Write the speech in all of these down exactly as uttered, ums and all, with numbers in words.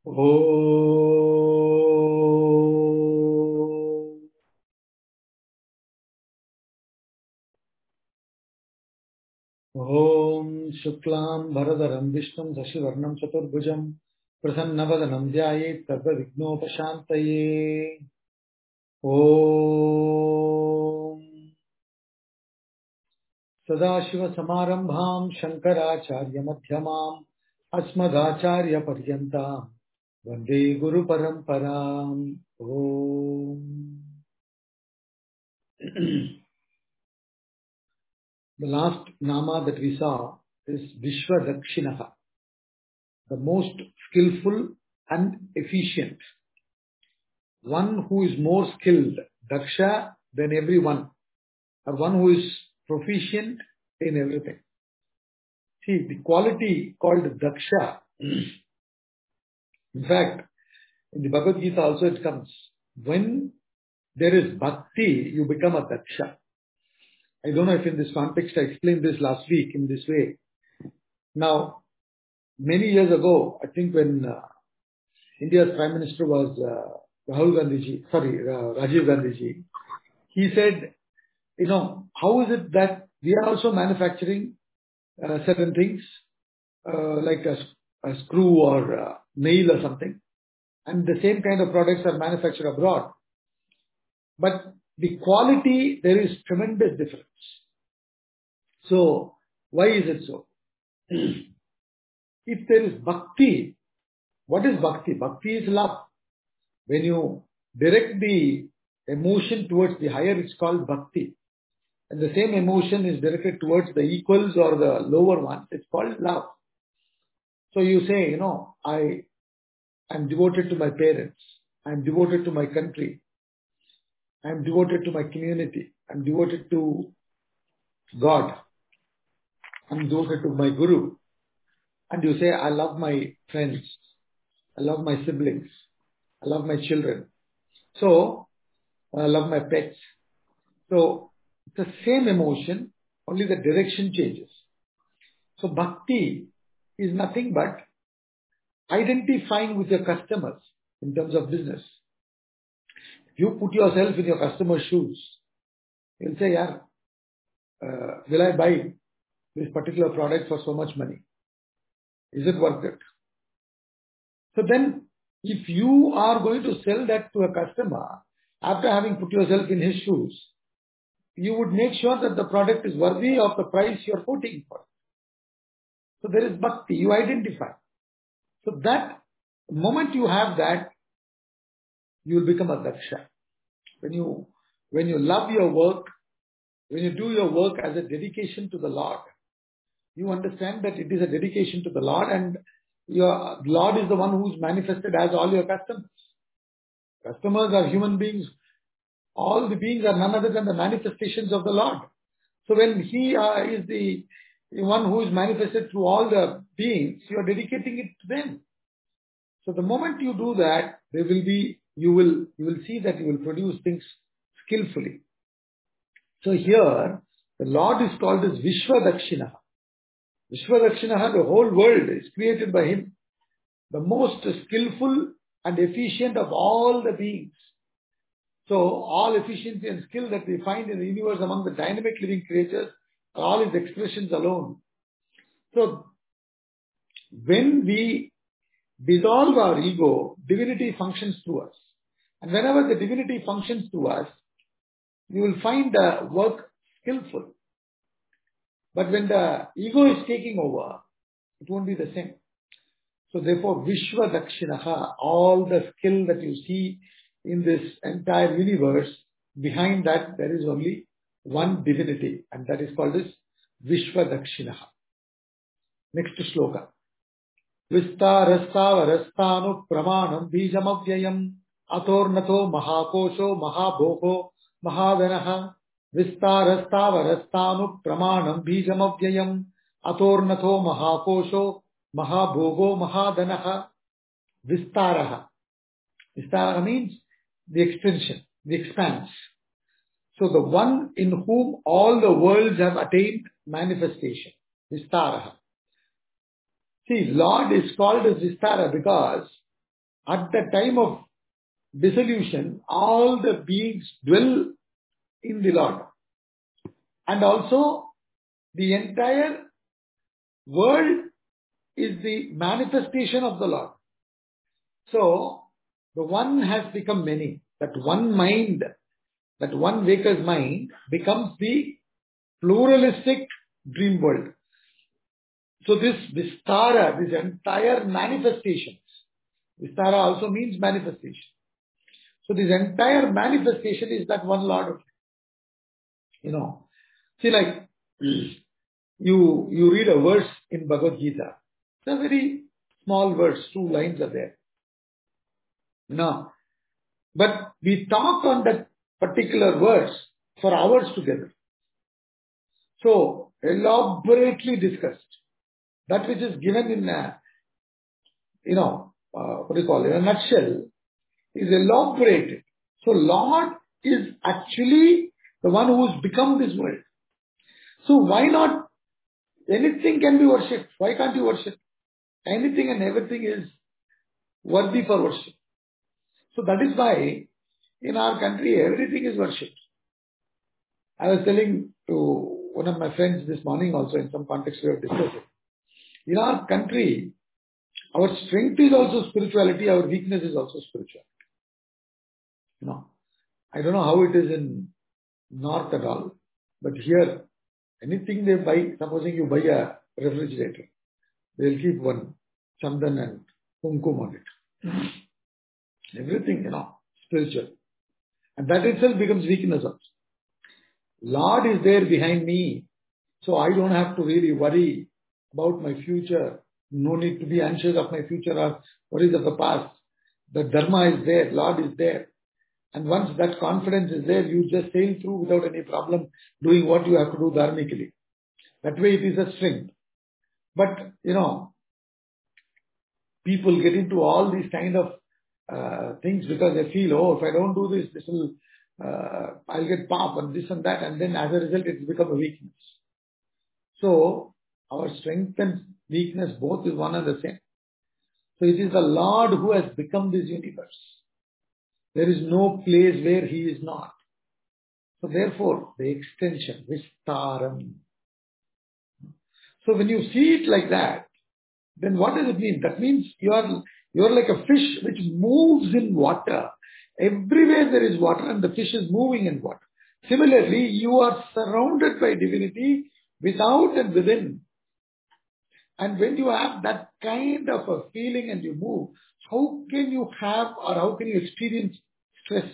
Om. Om Shuklam Bharadaram Vishnum Sasivarnam Chaturbhujam Prasannavadanam Dhyayet Sarva Vignopashantaye. Om Sadashiva Samarambham Shankaracharya Madhyamam Asmadacharya Paryantam Vande Guru Paramparam. Om. The last nama that we saw is Vishwadakshinaha, the most skillful and efficient. One who is more skilled, Daksha, than everyone, or one who is proficient in everything. See, the quality called Daksha, in fact, in the Bhagavad Gita also it comes, when there is Bhakti, you become a Daksha. I don't know if in this context I explained this last week in this way. Now, many years ago, I think when uh, India's Prime Minister was uh, Rahul Gandhi ji, sorry, uh, Rajiv Gandhi ji, he said, you know, how is it that we are also manufacturing uh, certain things uh, like a, a screw or a nail or something, and the same kind of products are manufactured abroad. But the quality, there is tremendous difference. So, why is it so? If there is bhakti, what is bhakti? Bhakti is love. When you direct the emotion towards the higher, it's called bhakti. And the same emotion is directed towards the equals or the lower ones, it's called love. So you say, you know, I am devoted to my parents, I am devoted to my country, I am devoted to my community, I am devoted to God, I am devoted to my Guru. And you say, I love my friends, I love my siblings, I love my children. So, I love my pets. So, it's the same emotion, only the direction changes. So, bhakti is nothing but identifying with your customers in terms of business. You put yourself in your customer's shoes. You'll say, yeah, uh, will I buy this particular product for so much money? Is it worth it? So then, if you are going to sell that to a customer, after having put yourself in his shoes, you would make sure that the product is worthy of the price you are quoting for. So there is bhakti, you identify. So that moment you have that, you will become a daksha. When you, when you love your work, when you do your work as a dedication to the Lord, you understand that it is a dedication to the Lord, and your Lord is the one who is manifested as all your customers. Customers are human beings. All the beings are none other than the manifestations of the Lord. So when He uh, is the one who is manifested through all the beings, you are dedicating it to them. So the moment you do that, there will be, you will, you will see that you will produce things skillfully. So here, the Lord is called as Vishwadakshinaha. Vishwadakshinaha, the whole world is created by Him. The most skillful and efficient of all the beings. So all efficiency and skill that we find in the universe among the dynamic living creatures are all His expressions alone. So when we dissolve our ego, divinity functions through us. And whenever the divinity functions through us, you will find the work skillful. But when the ego is taking over, it won't be the same. So therefore, Vishwadakshinaha, all the skill that you see in this entire universe, behind that there is only one divinity, and that is called as Vishwadakshinaha. Next sloka. Vistarasthavarasthanu pramanam bijamavyayam atornato mahakosho mahabhoko mahadanaha. Vistarasthavarasthanu pramanam bijamavyayam atornato mahakosho mahabhogo mahadanaha. Vistaraha. Vistara means the extension, the expanse. So the one in whom all the worlds have attained manifestation. Vistaraha. See, Lord is called as Vistara because At the time of dissolution, all the beings dwell in the Lord. And also, the entire world is the manifestation of the Lord. So, the one has become many. That one mind, that one waker's mind becomes the pluralistic dream world. So this Vistara, this entire manifestations, Vistara also means manifestation. So this entire manifestation is that one Lord. You know, see like, you, you read a verse in Bhagavad Gita. It's a very small verse, two lines are there. No. But we talk on that particular verse for hours together. So, elaborately discussed. That which is given in a, you know, uh, what do you call it, in a nutshell, is elaborated. So, Lord is actually the one who has become this world. So, why not? Anything can be worshipped. Why can't you worship? Anything and everything is worthy for worship. So, that is why in our country, everything is worshipped. I was telling to one of my friends this morning also, in some context we have discussed it. In our country, our strength is also spirituality, our weakness is also spirituality. You know, I don't know how it is in North at all, but here, anything they buy, supposing you buy a refrigerator, they'll keep one chandan and kumkum on it. Everything, you know, spiritual. And that itself becomes weakness also. Lord is there behind me, so I don't have to really worry about my future. No need to be anxious of my future or worries of the past. The Dharma is there, Lord is there. And once that confidence is there, you just sail through without any problem doing what you have to do dharmically. That way it is a strength. But, you know, people get into all these kind of uh, things because they feel, oh, if I don't do this, this will, uh, I'll get pop and this and that. And then as a result, it's become a weakness. So, our strength and weakness both is one and the same. So it is the Lord who has become this universe. There is no place where He is not. So therefore, the extension, Vistaram. So when you see it like that, then what does it mean? That means you are, you are like a fish which moves in water. Everywhere there is water and the fish is moving in water. Similarly, you are surrounded by divinity without and within. And when you have that kind of a feeling and you move, how can you have or how can you experience stress?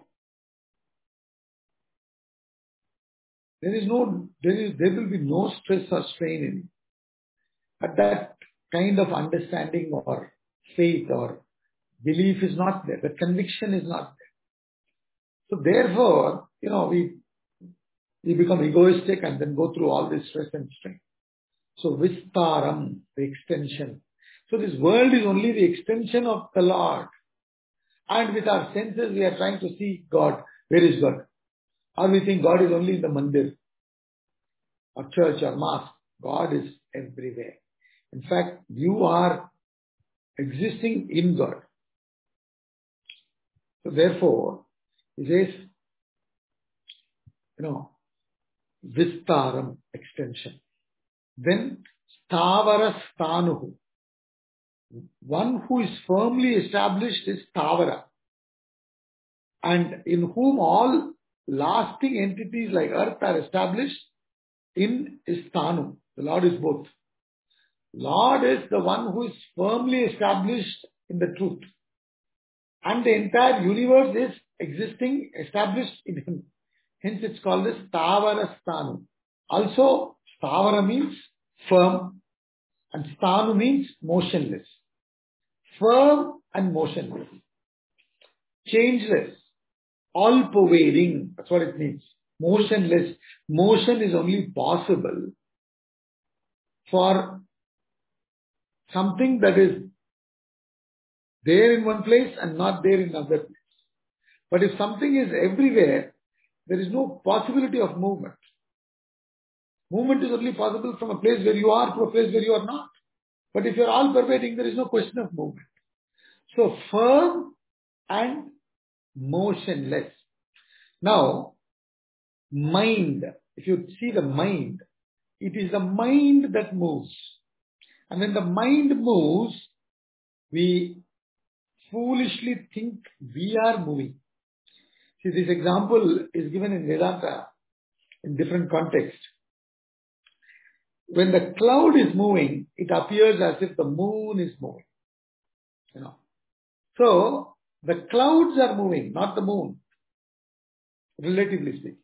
There is no, there is, there will be no stress or strain in you. But that kind of understanding or faith or belief is not there. The conviction is not there. So therefore, you know, we, we become egoistic and then go through all this stress and strain. So Vistaram, the extension. So this world is only the extension of the Lord. And with our senses we are trying to see God. Where is God? Or we think God is only in the mandir or church or mosque. God is everywhere. In fact, you are existing in God. So therefore, he says, you know, Vistaram, extension. Then Stavara Stanuhu. One who is firmly established is Stavara. And in whom all lasting entities like earth are established in is Stanu. The Lord is both. Lord is the one who is firmly established in the truth. And the entire universe is existing, established in Him. Hence it's called as Stavara Stanu. Also, Stavara means firm and Stanu means motionless. Firm and motionless. Changeless. All-pervading. That's what it means. Motionless. Motion is only possible for something that is there in one place and not there in another place. But if something is everywhere, there is no possibility of movement. Movement is only possible from a place where you are to a place where you are not. But if you are all pervading, there is no question of movement. So firm and motionless. Now, mind. If you see the mind, it is the mind that moves. And when the mind moves, we foolishly think we are moving. See, this example is given in Vedanta in different contexts. When the cloud is moving, it appears as if the moon is moving. You know. So, the clouds are moving, not the moon, relatively speaking.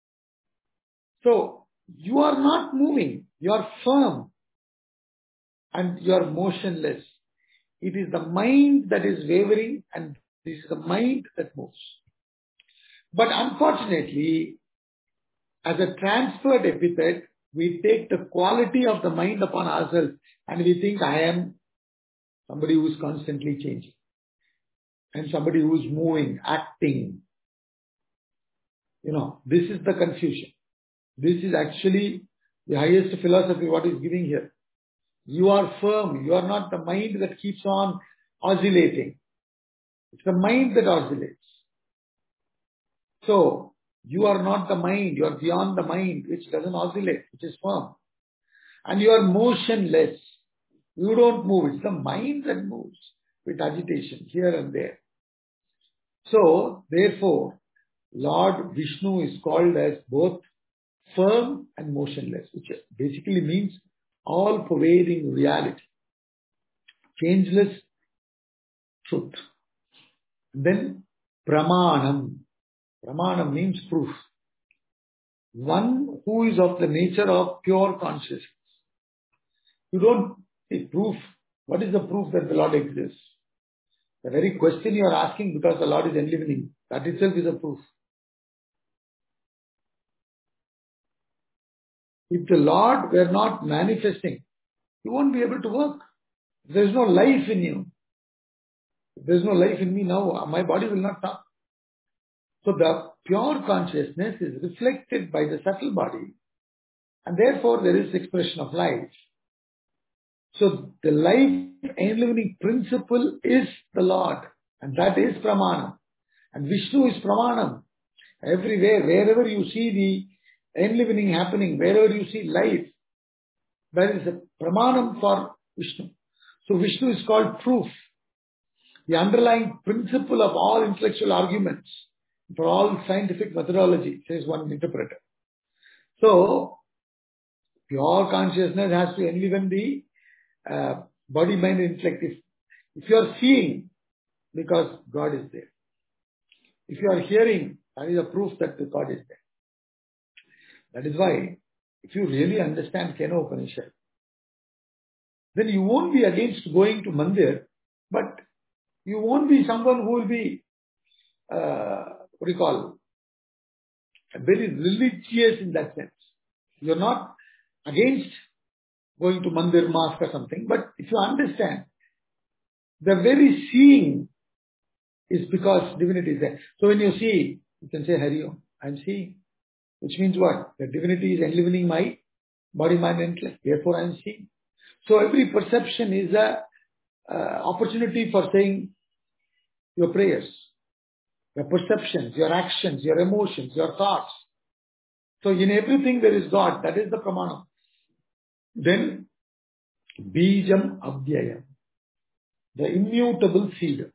So, you are not moving, you are firm and you are motionless. It is the mind that is wavering and this is the mind that moves. But unfortunately, as a transferred epithet, we take the quality of the mind upon ourselves and we think I am somebody who is constantly changing and somebody who is moving, acting. You know, this is the confusion. This is actually the highest philosophy what is giving here. You are firm. You are not the mind that keeps on oscillating. It's the mind that oscillates. So, you are not the mind. You are beyond the mind which doesn't oscillate, which is firm. And you are motionless. You don't move. It's the mind that moves with agitation here and there. So, therefore, Lord Vishnu is called as both firm and motionless, which basically means all-pervading reality, changeless truth. Then, Pramanam. Pramanam means proof. One who is of the nature of pure consciousness. You don't see proof. What is the proof that the Lord exists? The very question you are asking because the Lord is enlivening, that itself is a proof. If the Lord were not manifesting, you won't be able to work. If there is no life in you. If there is no life in me now, my body will not talk. So the pure consciousness is reflected by the subtle body and therefore there is expression of life. So the life enlivening principle is the Lord and that is Pramanam. And Vishnu is Pramanam. Everywhere, wherever you see the enlivening happening, wherever you see life, there is a Pramanam for Vishnu. So Vishnu is called proof. The underlying principle of all intellectual arguments, for all scientific methodology, says one interpreter. So, pure consciousness has to enliven the uh, body, mind, intellect. If, if you are seeing, because God is there. If you are hearing, that is a proof that the God is there. That is why, if you really understand Kena Upanishad, then you won't be against going to Mandir, but you won't be someone who will be, uh, what do you call, very religious in that sense. You're not against going to Mandir, mosque or something, but if you understand, the very seeing is because divinity is there. So when you see, you can say, Hari Om, I'm seeing. Which means what? The divinity is enlivening my body, mind, and intellect. Therefore I am seeing. So every perception is a uh, opportunity for saying your prayers, your perceptions, your actions, your emotions, your thoughts. So in everything there is God. That is the Pramanam. Then, Bijam Abhyayam, the immutable seed.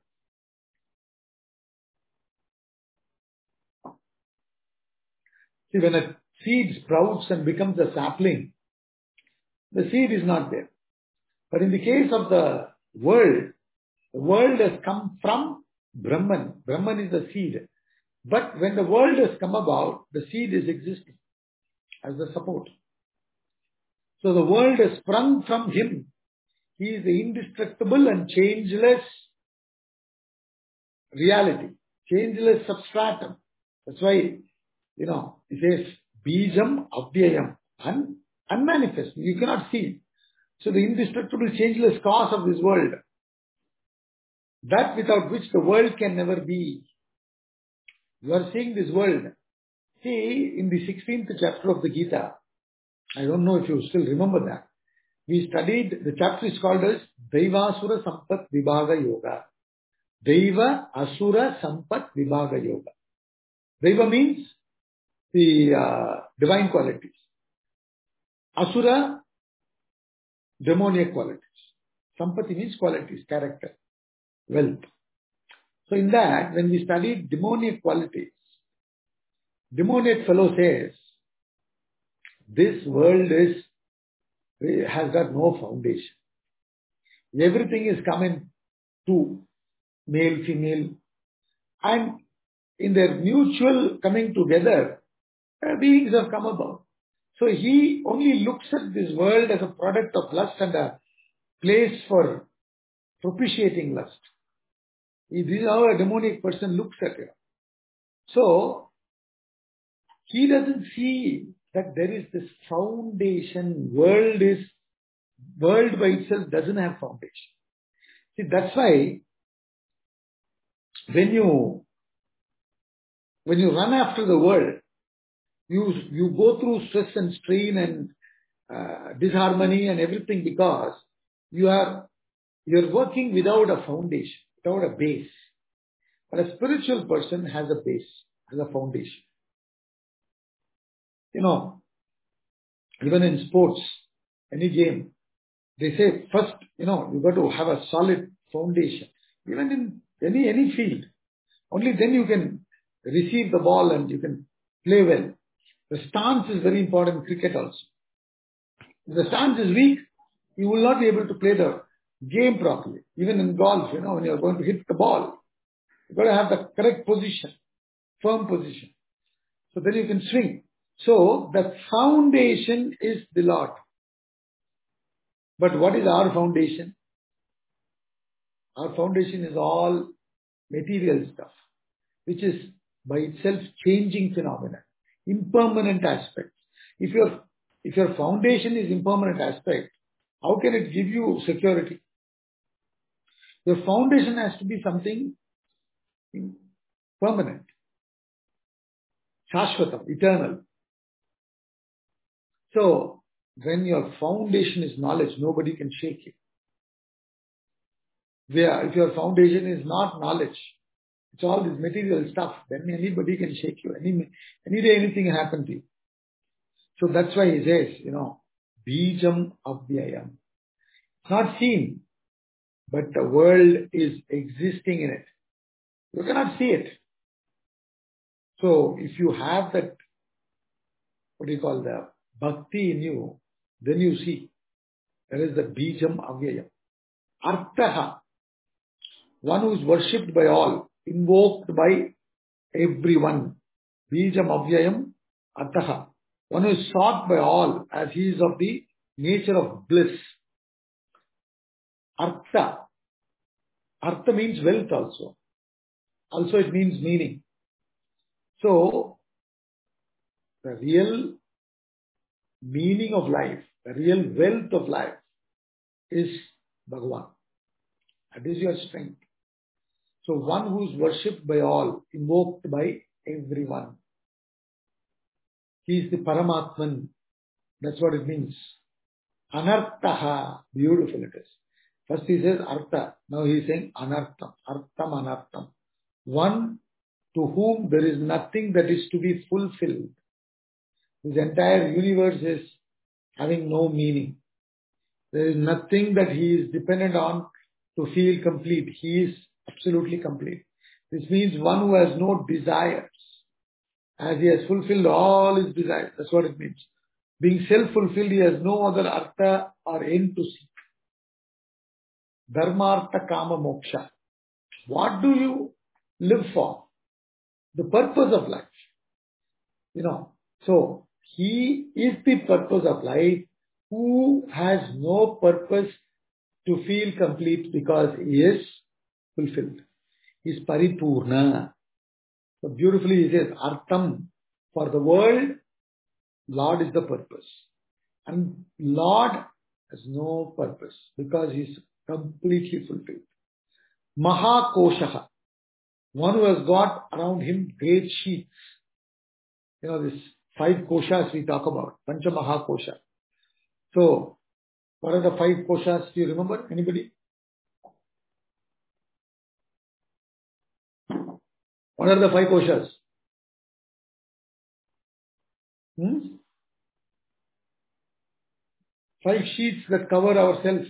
See, when a seed sprouts and becomes a sapling, the seed is not there. But in the case of the world, the world has come from Brahman. Brahman is the seed. But when the world has come about, the seed is existing as the support. So the world has sprung from him. He is the indestructible and changeless reality, changeless substratum. That's why, you know, it says, Bijam Abhyayam, un, unmanifest. You cannot see it. So the indestructible, changeless cause of this world, that without which the world can never be. You are seeing this world. See, in the sixteenth chapter of the Gita, I don't know if you still remember that, we studied, the chapter is called as Daivasura Sampat Vibhaga Yoga. Deva, Asura, Sampat, Vibhaga Yoga. Deva means the uh, divine qualities. Asura, demoniac qualities. Sampati means qualities, character, wealth. So in that, when we study demoniac qualities, demoniac fellow says, this world is has got no foundation. Everything is coming to male, female, and in their mutual coming together, uh, beings have come about. So he only looks at this world as a product of lust and a place for propitiating lust. This is how a demonic person looks at it. So he doesn't see that there is this foundation. World is world by itself doesn't have foundation. See, that's why when you when you run after the world, you you go through stress and strain and uh, disharmony and everything because you are you're working without a foundation, without a base. But a spiritual person has a base, has a foundation. You know, even in sports, any game, they say first, you know, you got to have a solid foundation. Even in any any field, only then you can receive the ball and you can play well. The stance is very important in cricket also. If the stance is weak, you will not be able to play the game properly. Even in golf, you know, when you are going to hit the ball, you've got to have the correct position, firm position. So then you can swing. So the foundation is the Lord. But what is our foundation? Our foundation is all material stuff, which is by itself changing phenomena, impermanent aspects. If your if your foundation is impermanent aspect, how can it give you security? Your foundation has to be something permanent, shashvatam, eternal. So when your foundation is knowledge, nobody can shake you. Where if your foundation is not knowledge, it's all this material stuff, then anybody can shake you. Any, any day anything can happen to you. So that's why he says, you know, Bijam Avyayam. It's not seen, but the world is existing in it. You cannot see it. So if you have that, what do you call the bhakti in you, then you see. That is the Bijam Avyayam. Artaha, one who is worshipped by all, invoked by everyone. Bijam Avyayam Artaha, one who is sought by all as he is of the nature of bliss. Artha. Artha means wealth also. Also it means meaning. So, the real meaning of life, the real wealth of life is Bhagavan. That is your strength. So one who is worshipped by all, invoked by everyone. He is the Paramatman. That's what it means. Anartaha. Beautiful it is. First he says Artha. Now he is saying Anartham. Artham Anartham. One to whom there is nothing that is to be fulfilled. This entire universe is having no meaning. There is nothing that he is dependent on to feel complete. He is absolutely complete. This means one who has no desires. As he has fulfilled all his desires. That's what it means. Being self-fulfilled, he has no other artha or end to seek. Dharmartha kama moksha. What do you live for? The purpose of life. You know, so he is the purpose of life who has no purpose to feel complete because he is fulfilled. He is paripurna. So beautifully he says, Artham, for the world, Lord is the purpose. And Lord has no purpose because he is completely fulfilled. Mahakoshaha, one who has got around him great sheets. You know, this five koshas we talk about, Pancha Mahakosha. So, what are the five koshas? Do you remember? Anybody? What are the five koshas? Hmm? Five sheets that cover ourselves.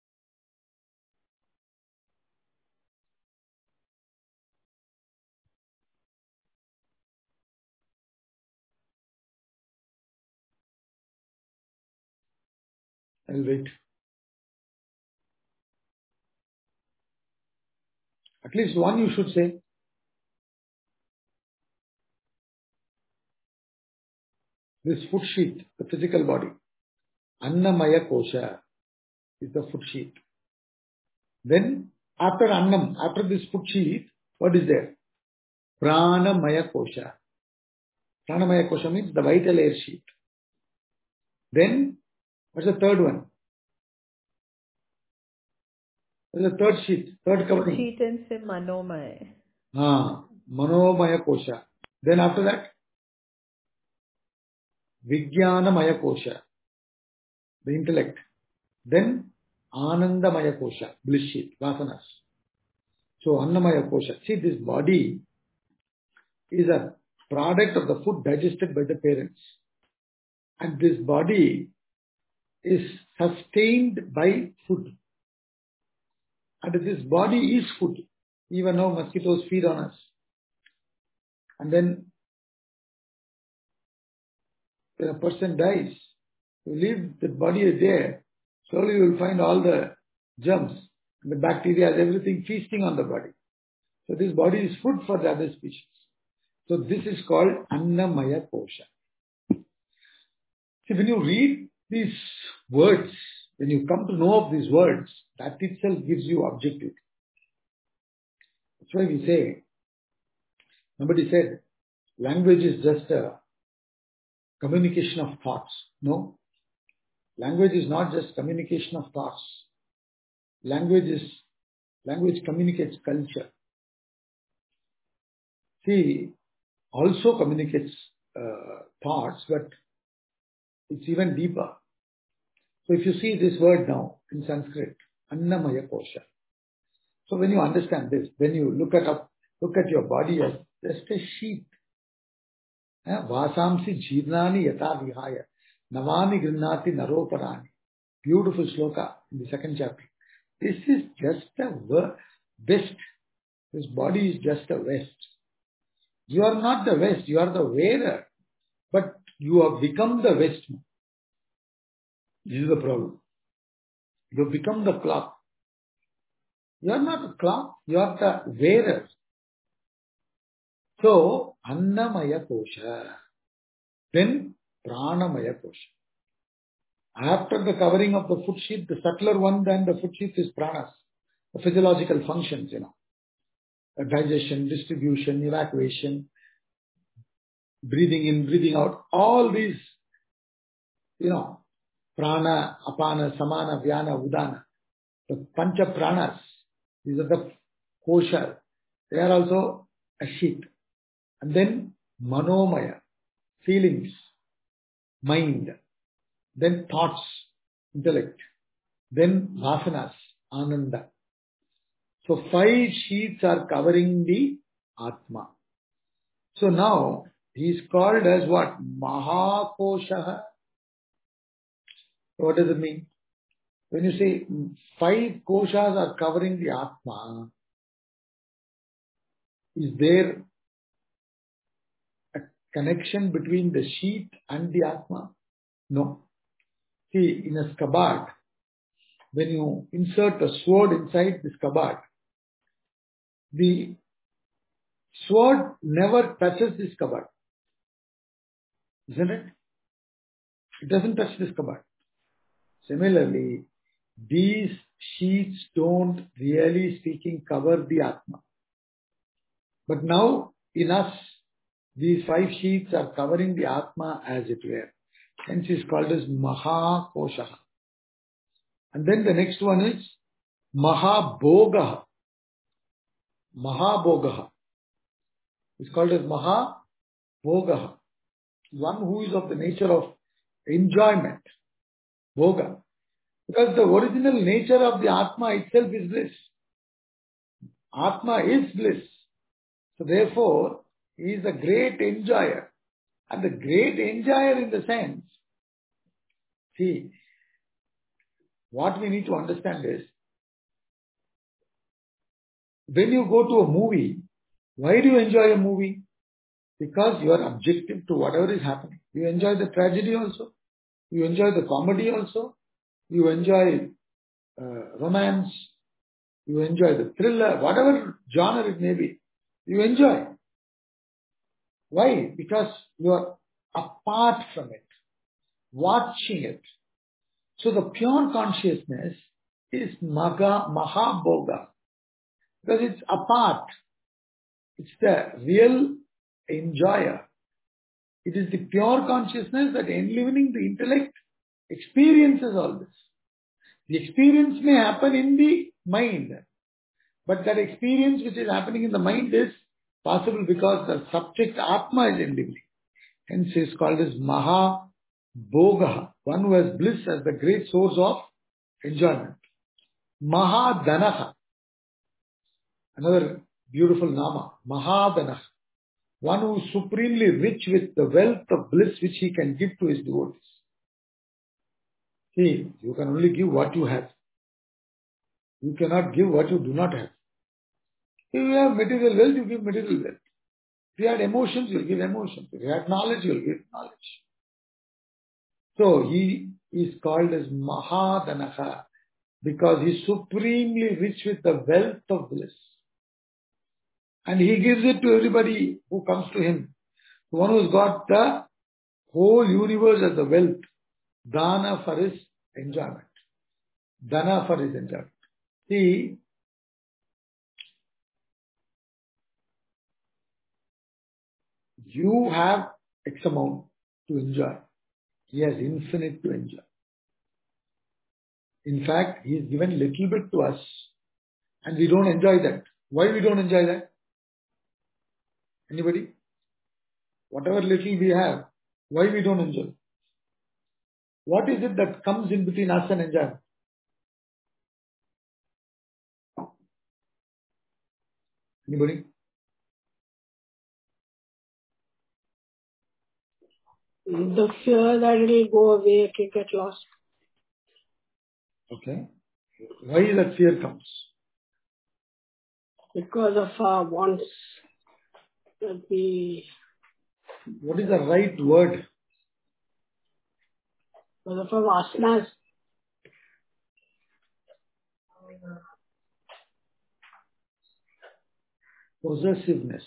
I'll wait. At least one you should say. This foot sheet, the physical body. Annamaya kosha is the foot sheet. Then after Annam, after this foot sheet, what is there? Pranamaya kosha. Pranamaya kosha means the vital air sheet. Then, what's the third one? What's the third sheet? Third covering. Sheet and say Manomaya. Ah, Manomaya kosha. Then after that, Vijnanamaya kosha, the intellect. Then Anandamaya kosha, bliss sheet, vasanas. So Annamaya kosha. See, this body is a product of the food digested by the parents. And this body is sustained by food. And this body is food. Even now mosquitoes feed on us. And then when a person dies, you leave the body is there. Slowly you will find all the germs, and the bacteria, everything feasting on the body. So this body is food for the other species. So this is called Annamaya Kosha. See, when you read these words, when you come to know of these words, that itself gives you objectivity. That's why we say, nobody said, language is just a communication of thoughts. No. Language is not just communication of thoughts. Language is, language communicates culture. See, also communicates uh, thoughts, but it's even deeper. So if you see this word now in Sanskrit, Annamaya Kosha. So when you understand this, when you look at up, look at your body as just a sheet. Vasamsi jirnani yata vihaya. Navani grinnati naroparani. Beautiful shloka in the second chapter. This is just a vest. This body is just a vest. You are not the vest, you are the wearer. But you have become the vest. This is the problem. You have become the cloth. You are not a cloth, you are the wearer. So, Annamaya Kosha. Then, Pranamaya Kosha. After the covering of the foot sheath, the subtler one than the foot sheath is pranas. The physiological functions, you know. Digestion, distribution, evacuation, breathing in, breathing out. All these, you know, prana, apana, samana, vyana, udana. The pancha pranas. These are the kosha. They are also a sheet. And then manomaya, feelings, mind. Then thoughts, intellect. Then vasanas, ananda. So five sheets are covering the Atma. So now he is called as what? Mahakoshaha. What does it mean? When you say five koshas are covering the Atma, is there a connection between the sheet and the Atma? No. See, in a scabbard, when you insert a sword inside this scabbard, the sword never touches this scabbard. Isn't it? It doesn't touch this scabbard. Similarly, these sheets don't really speaking cover the Atma. But now, in us, these five sheets are covering the Atma as it were. Hence is called as Mahakosha. And then the next one is Mahabhogaha. Mahabhogaha. It's called as Mahabhogaha. One who is of the nature of enjoyment. Bhoga. Because the original nature of the Atma itself is bliss. Atma is bliss. So therefore, he is a great enjoyer. And the great enjoyer in the sense, see, what we need to understand is, when you go to a movie, why do you enjoy a movie? Because you are objective to whatever is happening. You enjoy the tragedy also. You enjoy the comedy also. You enjoy uh, romance. You enjoy the thriller, whatever genre it may be. You enjoy. Why? Because you are apart from it, watching it. So the pure consciousness is maga, mahabhoga. Because it's apart. It's the real enjoyer. It is the pure consciousness that enlivening the intellect experiences all this. The experience may happen in the mind, but that experience which is happening in the mind is possible because the subject Atma is enliving. Hence it is called as Maha Bhoga, one who has bliss as the great source of enjoyment. Maha Danaha, another beautiful nama, Maha Danaha, one who is supremely rich with the wealth of bliss which he can give to his devotees. See, you can only give what you have. You cannot give what you do not have. If you have material wealth, you give material wealth. If you had emotions, you will give emotions. If you had knowledge, you will give knowledge. So he is called as Mahadanaha because he is supremely rich with the wealth of bliss. And he gives it to everybody who comes to him. The one who's got the whole universe as the wealth. Dana for his enjoyment. Dana for his enjoyment. See, you have X amount to enjoy. He has infinite to enjoy. In fact, he has given little bit to us and we don't enjoy that. Why we don't enjoy that? Anybody? Whatever little we have, why we don't enjoy? What is it that comes in between us and enjoyment? Anybody? The fear that it will go away, it will get lost. Okay. Why that fear comes? Because of our wants that we... What is the right word? Because of our vasanas. Possessiveness.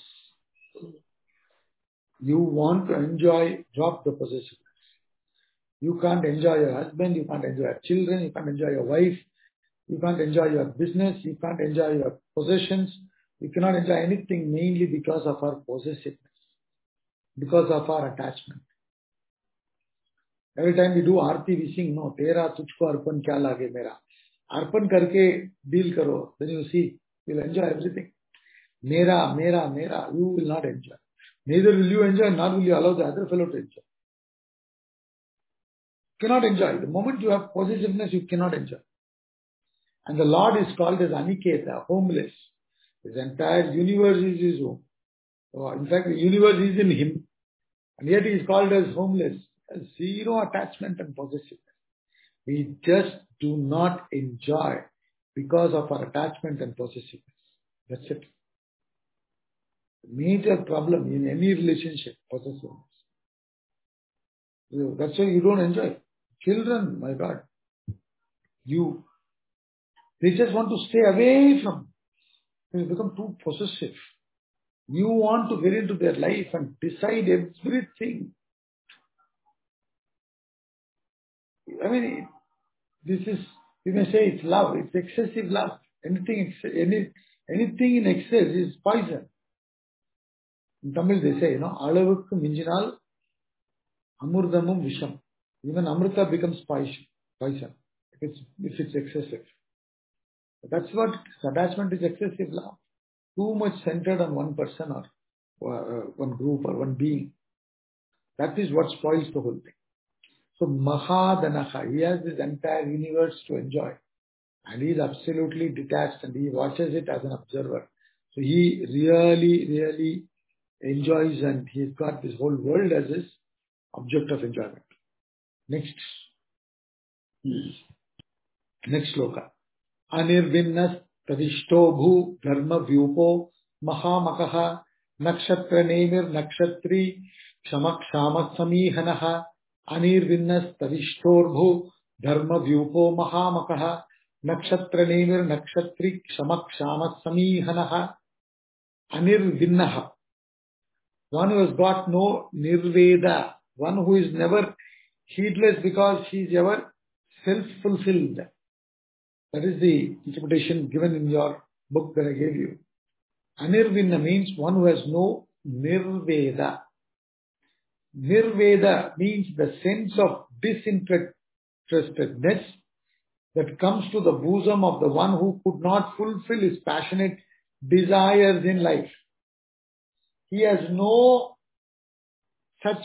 You want to enjoy, drop the possessiveness. You can't enjoy your husband, you can't enjoy your children, you can't enjoy your wife, you can't enjoy your business, you can't enjoy your possessions, you cannot enjoy anything mainly because of our possessiveness, because of our attachment. Every time we do Aarti, we sing, no, Tera Tujhko Arpan Kya Lage Mera. Arpan karke deal karo, then you see, you'll enjoy everything. Mera, Mera, Mera, you will not enjoy. Neither will you enjoy, nor will you allow the other fellow to enjoy. You cannot enjoy. The moment you have possessiveness, you cannot enjoy. And the Lord is called as Aniketa, homeless. His entire universe is his home. So in fact, the universe is in him. And yet he is called as homeless. Zero attachment and possessiveness. We just do not enjoy because of our attachment and possessiveness. That's it. Major problem in any relationship, possessiveness. So that's why you don't enjoy. Children, my God, you, they just want to stay away from. They become too possessive. You want to get into their life and decide everything. I mean, this is, you may say it's love, it's excessive love. Anything, any, anything in excess is poison. In Tamil they say, you know, alavukku minjinal amurdamum visham. Even amrita becomes poison, poison if it's, if it's excessive. That's what attachment is, excessive love. Too much centered on one person or uh, one group or one being. That is what spoils the whole thing. So Mahadanaha, he has this entire universe to enjoy. And he is absolutely detached and he watches it as an observer. So he really, really enjoys, and he's got this whole world as his object of enjoyment. Next. Next sloka. Anirvinnas tavishto bhu dharma vyupo mahamakaha nakshatra nemir nakshatri kshamak samihanaha. Anirvinnas tavishtor bhu dharma vyupo mahamakaha nakshatra nemir nakshatri kshamak samihanaha. Anirvinnaha. One who has got no nirveda, one who is never heedless because he is ever self-fulfilled. That is the interpretation given in your book that I gave you. Anirvinna means one who has no nirveda. Nirveda means the sense of disinterestedness that comes to the bosom of the one who could not fulfill his passionate desires in life. He has no such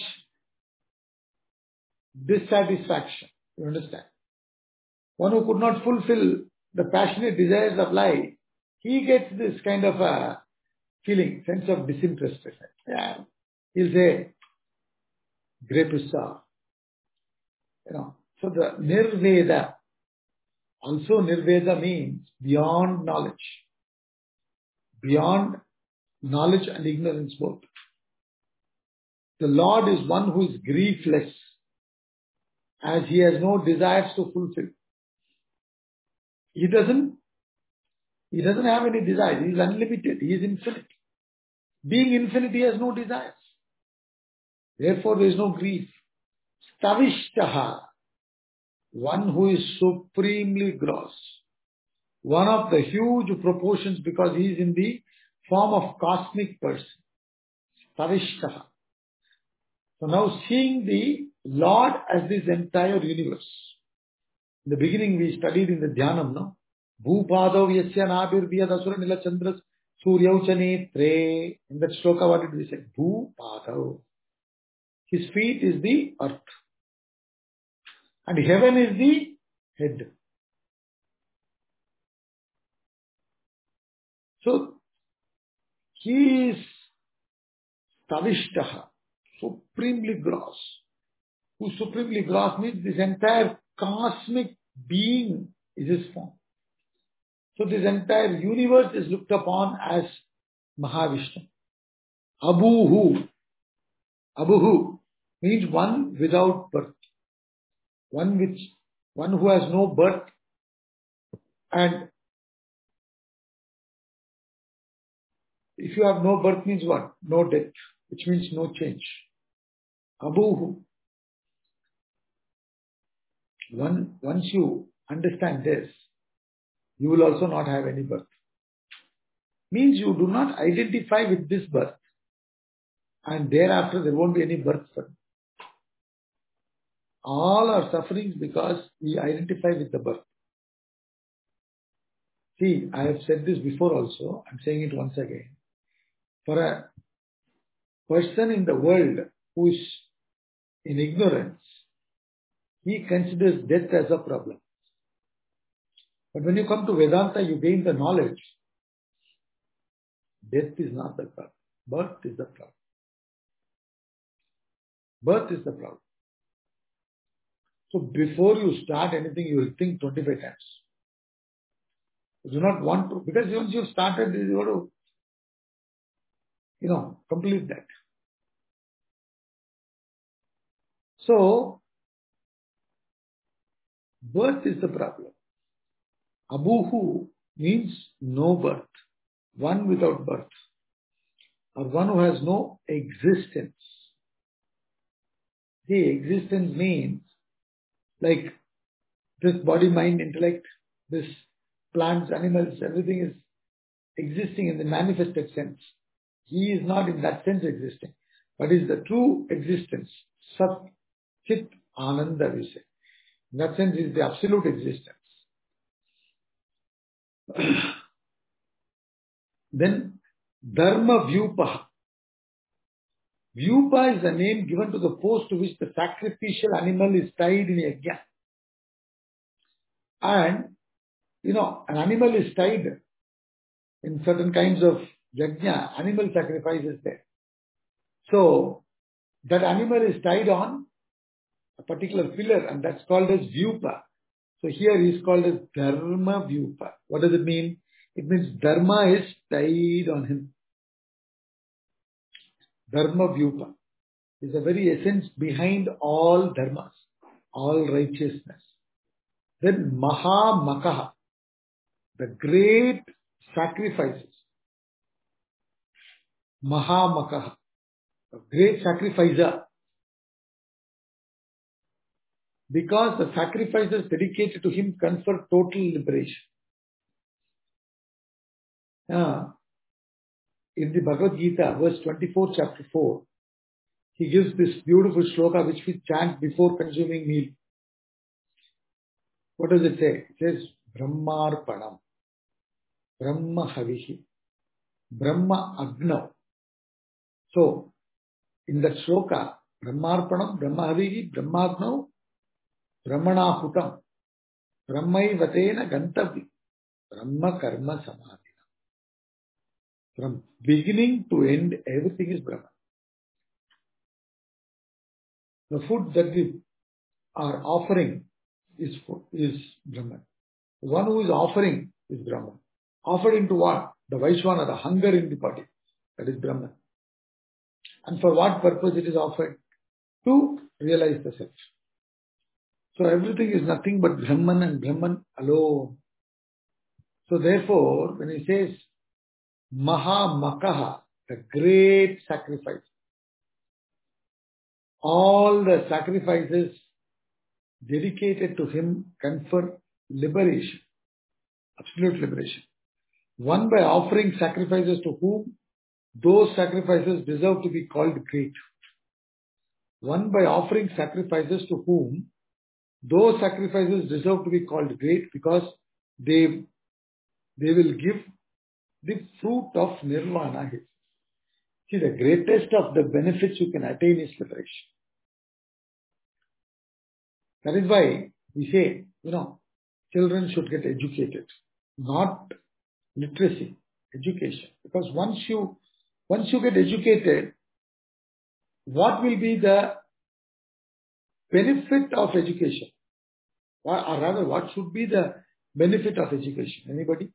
dissatisfaction. You understand? One who could not fulfill the passionate desires of life, he gets this kind of a feeling, sense of disinterestedness. Yeah. He'll say, grape is sour. You know. So the nirveda, also nirveda means beyond knowledge. Beyond knowledge and ignorance both. The Lord is one who is griefless, as he has no desires to fulfill. He doesn't, he doesn't have any desires. He is unlimited. He is infinite. Being infinite, he has no desires. Therefore, there is no grief. Stavishtaha, one who is supremely gross. One of the huge proportions because he is in the form of cosmic person. Stavishtaha. So now seeing the Lord as this entire universe. In the beginning we studied in the Dhyanam, no? Bhupadav yasya nabir viyadasura nila chandras suryauchane tre. In that shloka what did we say? Bhupadav. His feet is the earth. And heaven is the head. So, he is Tavishtaha, supremely gross. Who supremely gross means this entire cosmic being is his form. So this entire universe is looked upon as Mahavishnu. Abuhu. Abuhu means one without birth. One which, one who has no birth, and if you have no birth means what? No death, which means no change. Abuhu. One, once you understand this, you will also not have any birth. Means you do not identify with this birth, and thereafter there won't be any birth for you. All our sufferings because we identify with the birth. See, I have said this before also, I am saying it once again. For a person in the world who is in ignorance, he considers death as a problem. But when you come to Vedanta, you gain the knowledge. Death is not the problem. Birth is the problem. Birth is the problem. So before you start anything, you will think twenty-five times. You do not want to, because once you have started, you want to, you know, complete that. So, birth is the problem. Abuhu means no birth. One without birth. Or one who has no existence. The existence means like this body, mind, intellect, this plants, animals, everything is existing in the manifested sense. He is not in that sense existing, but is the true existence. Sat, Chit, Ananda, we say. In that sense, is the absolute existence. Then, Dharma Vyupa. Vyupa is the name given to the post to which the sacrificial animal is tied in a yajna. And, you know, an animal is tied in certain kinds of Yajna, animal sacrifice is there. So, that animal is tied on a particular pillar and that's called as Vyupa. So here he is called as Dharma Vyupa. What does it mean? It means Dharma is tied on him. Dharma Vyupa is the very essence behind all dharmas, all righteousness. Then Maha Makaha, the great sacrifices. Maha Makaha, the great sacrificer. Because the sacrifices dedicated to him confer total liberation. Uh, in the Bhagavad Gita, verse twenty-four, chapter four, he gives this beautiful shloka which we chant before consuming meal. What does it say? It says, Brahmarpanam, Brahma Havihi, Brahma Agnav. So, in that shloka, Brahmarpanam, Brahma Havihi, Brahma Agnav, Brahmanahutam, Brahmaivatena Gantavi, Brahma Karma Samadhi. From beginning to end, everything is Brahman. The food that we are offering is, is Brahman. The one who is offering is Brahman. Offered into what? The Vaishvana, the hunger in the body. That is Brahman. And for what purpose it is offered? To realize the self. So everything is nothing but Brahman and Brahman alone. So therefore, when he says Maha Makaha, the great sacrifice, all the sacrifices dedicated to him confer liberation, absolute liberation. One, by offering sacrifices to whom those sacrifices deserve to be called great. One, by offering sacrifices to whom those sacrifices deserve to be called great because they, they will give the fruit of nirvana. See, the greatest of the benefits you can attain is liberation. That is why we say, you know, children should get educated, not literacy, education. Because once you, once you get educated, what will be the benefit of education? Or, or rather, what should be the benefit of education? Anybody?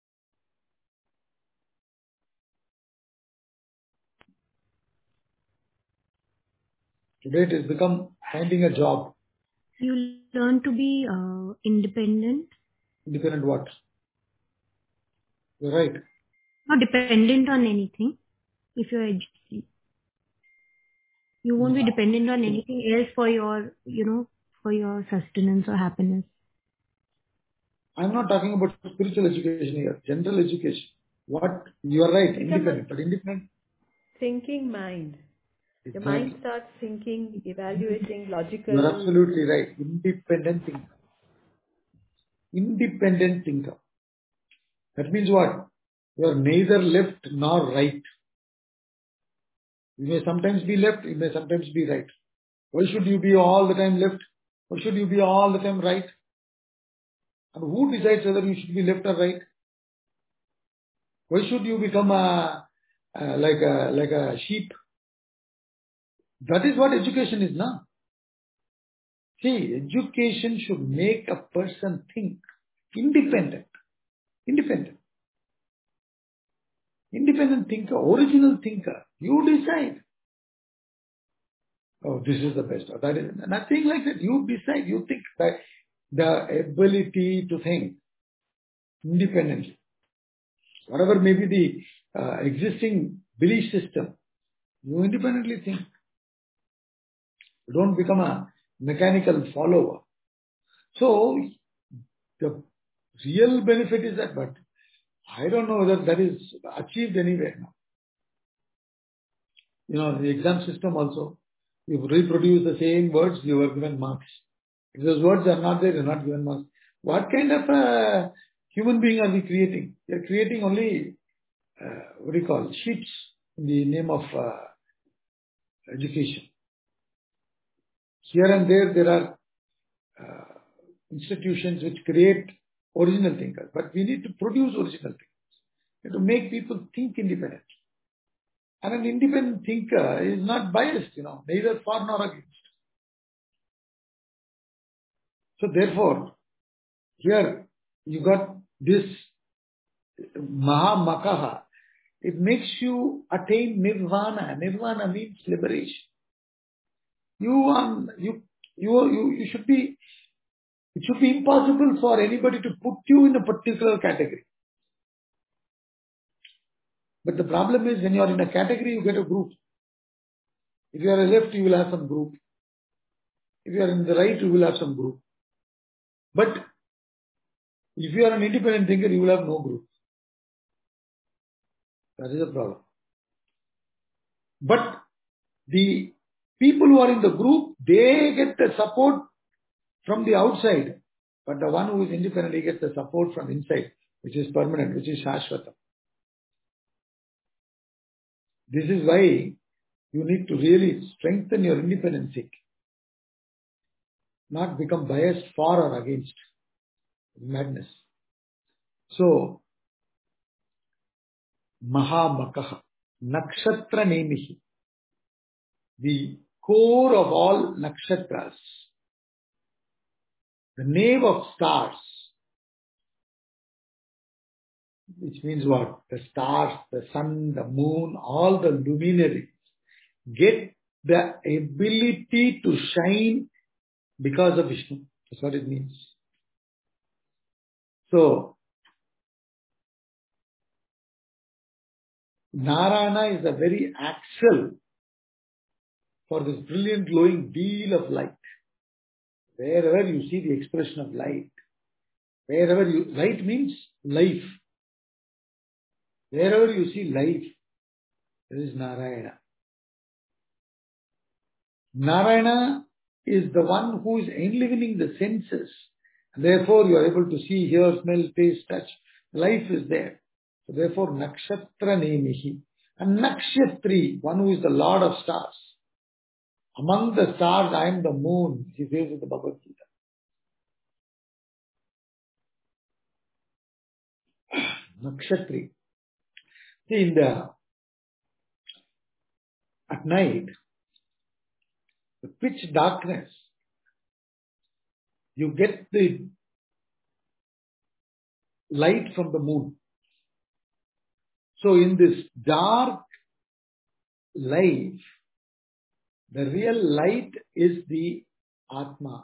Today it has become finding a job. You learn to be uh, independent. Independent what? You're right. Not dependent on anything. If you're educated, you won't be dependent on anything else for your, you know, for your sustenance or happiness. I'm not talking about spiritual education here, general education. What? You are right, independent, but independent. Thinking mind. Exactly. The mind starts thinking, evaluating, logical. You are absolutely right. Independent thinker. Independent thinker. That means what? You are neither left nor right. You may sometimes be left, you may sometimes be right. Why should you be all the time left? Why should you be all the time right? And who decides whether you should be left or right? Why should you become a, a like a like a sheep? That is what education is now. See, education should make a person think independent. Independent. Independent thinker, original thinker. You decide. Oh, this is the best. Or that is nothing like that. You decide. You think that the ability to think independently. Whatever may be the uh, existing belief system, you independently think. You don't become a mechanical follower. So, the real benefit is that, but I don't know whether that is achieved anywhere now. You know, the exam system also, you reproduce the same words, you are given marks. If those words are not there, you are not given marks. What kind of a human being are we creating? We are creating only, uh, what do you call, sheeps in the name of uh, education. Here and there, there are uh, institutions which create original thinkers, but we need to produce original thinkers. You have to make people think independently. And an independent thinker is not biased, you know, neither for nor against. So therefore, here you got this Mahamakaha. It makes you attain nirvana. Nirvana means liberation. You want, you, you, you, you should be, it should be impossible for anybody to put you in a particular category. But the problem is when you are in a category, you get a group. If you are a left, you will have some group. If you are in the right, you will have some group. But if you are an independent thinker, you will have no group. That is the problem. But the people who are in the group, they get the support from the outside. But the one who is independent, he gets the support from inside, which is permanent, which is Shashvata. This is why you need to really strengthen your independent thinking. Not become biased for or against. Madness. So, Mahamakaha, Nakshatra Nemihi, the core of all nakshatras, the name of stars, which means what? The stars, the sun, the moon, all the luminaries get the ability to shine because of Vishnu. That's what it means. So, Narayana is the very axle for this brilliant glowing wheel of light. Wherever you see the expression of light, wherever you, light means life. Wherever you see life, there is Narayana. Narayana is the one who is enlivening the senses. And therefore you are able to see, hear, smell, taste, touch. Life is there. So therefore Nakshatra Nemihi. And Nakshatri, one who is the Lord of stars. Among the stars I am the moon, he says in the Bhagavad Gita. Nakshatri. See, in the, at night, the pitch darkness, you get the light from the moon. So in this dark life, the real light is the Atma.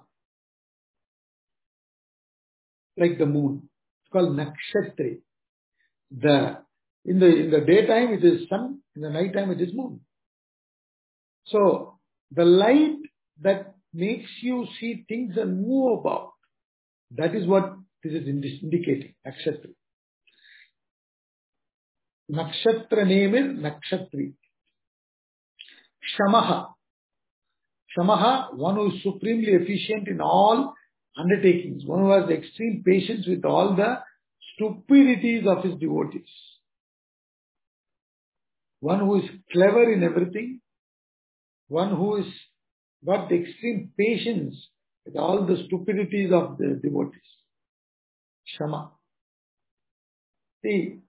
Like the moon. It's called Nakshatri. The, in the, in the daytime it is sun, in the nighttime it is moon. So, the light that makes you see things and move about, that is what this is indicating, Nakshatra. Nakshatra name is Nakshatri. Shamaha. Shamaha, one who is supremely efficient in all undertakings, one who has extreme patience with all the stupidities of his devotees. One who is clever in everything, one who is got the extreme patience with all the stupidities of the devotees. Shama. See,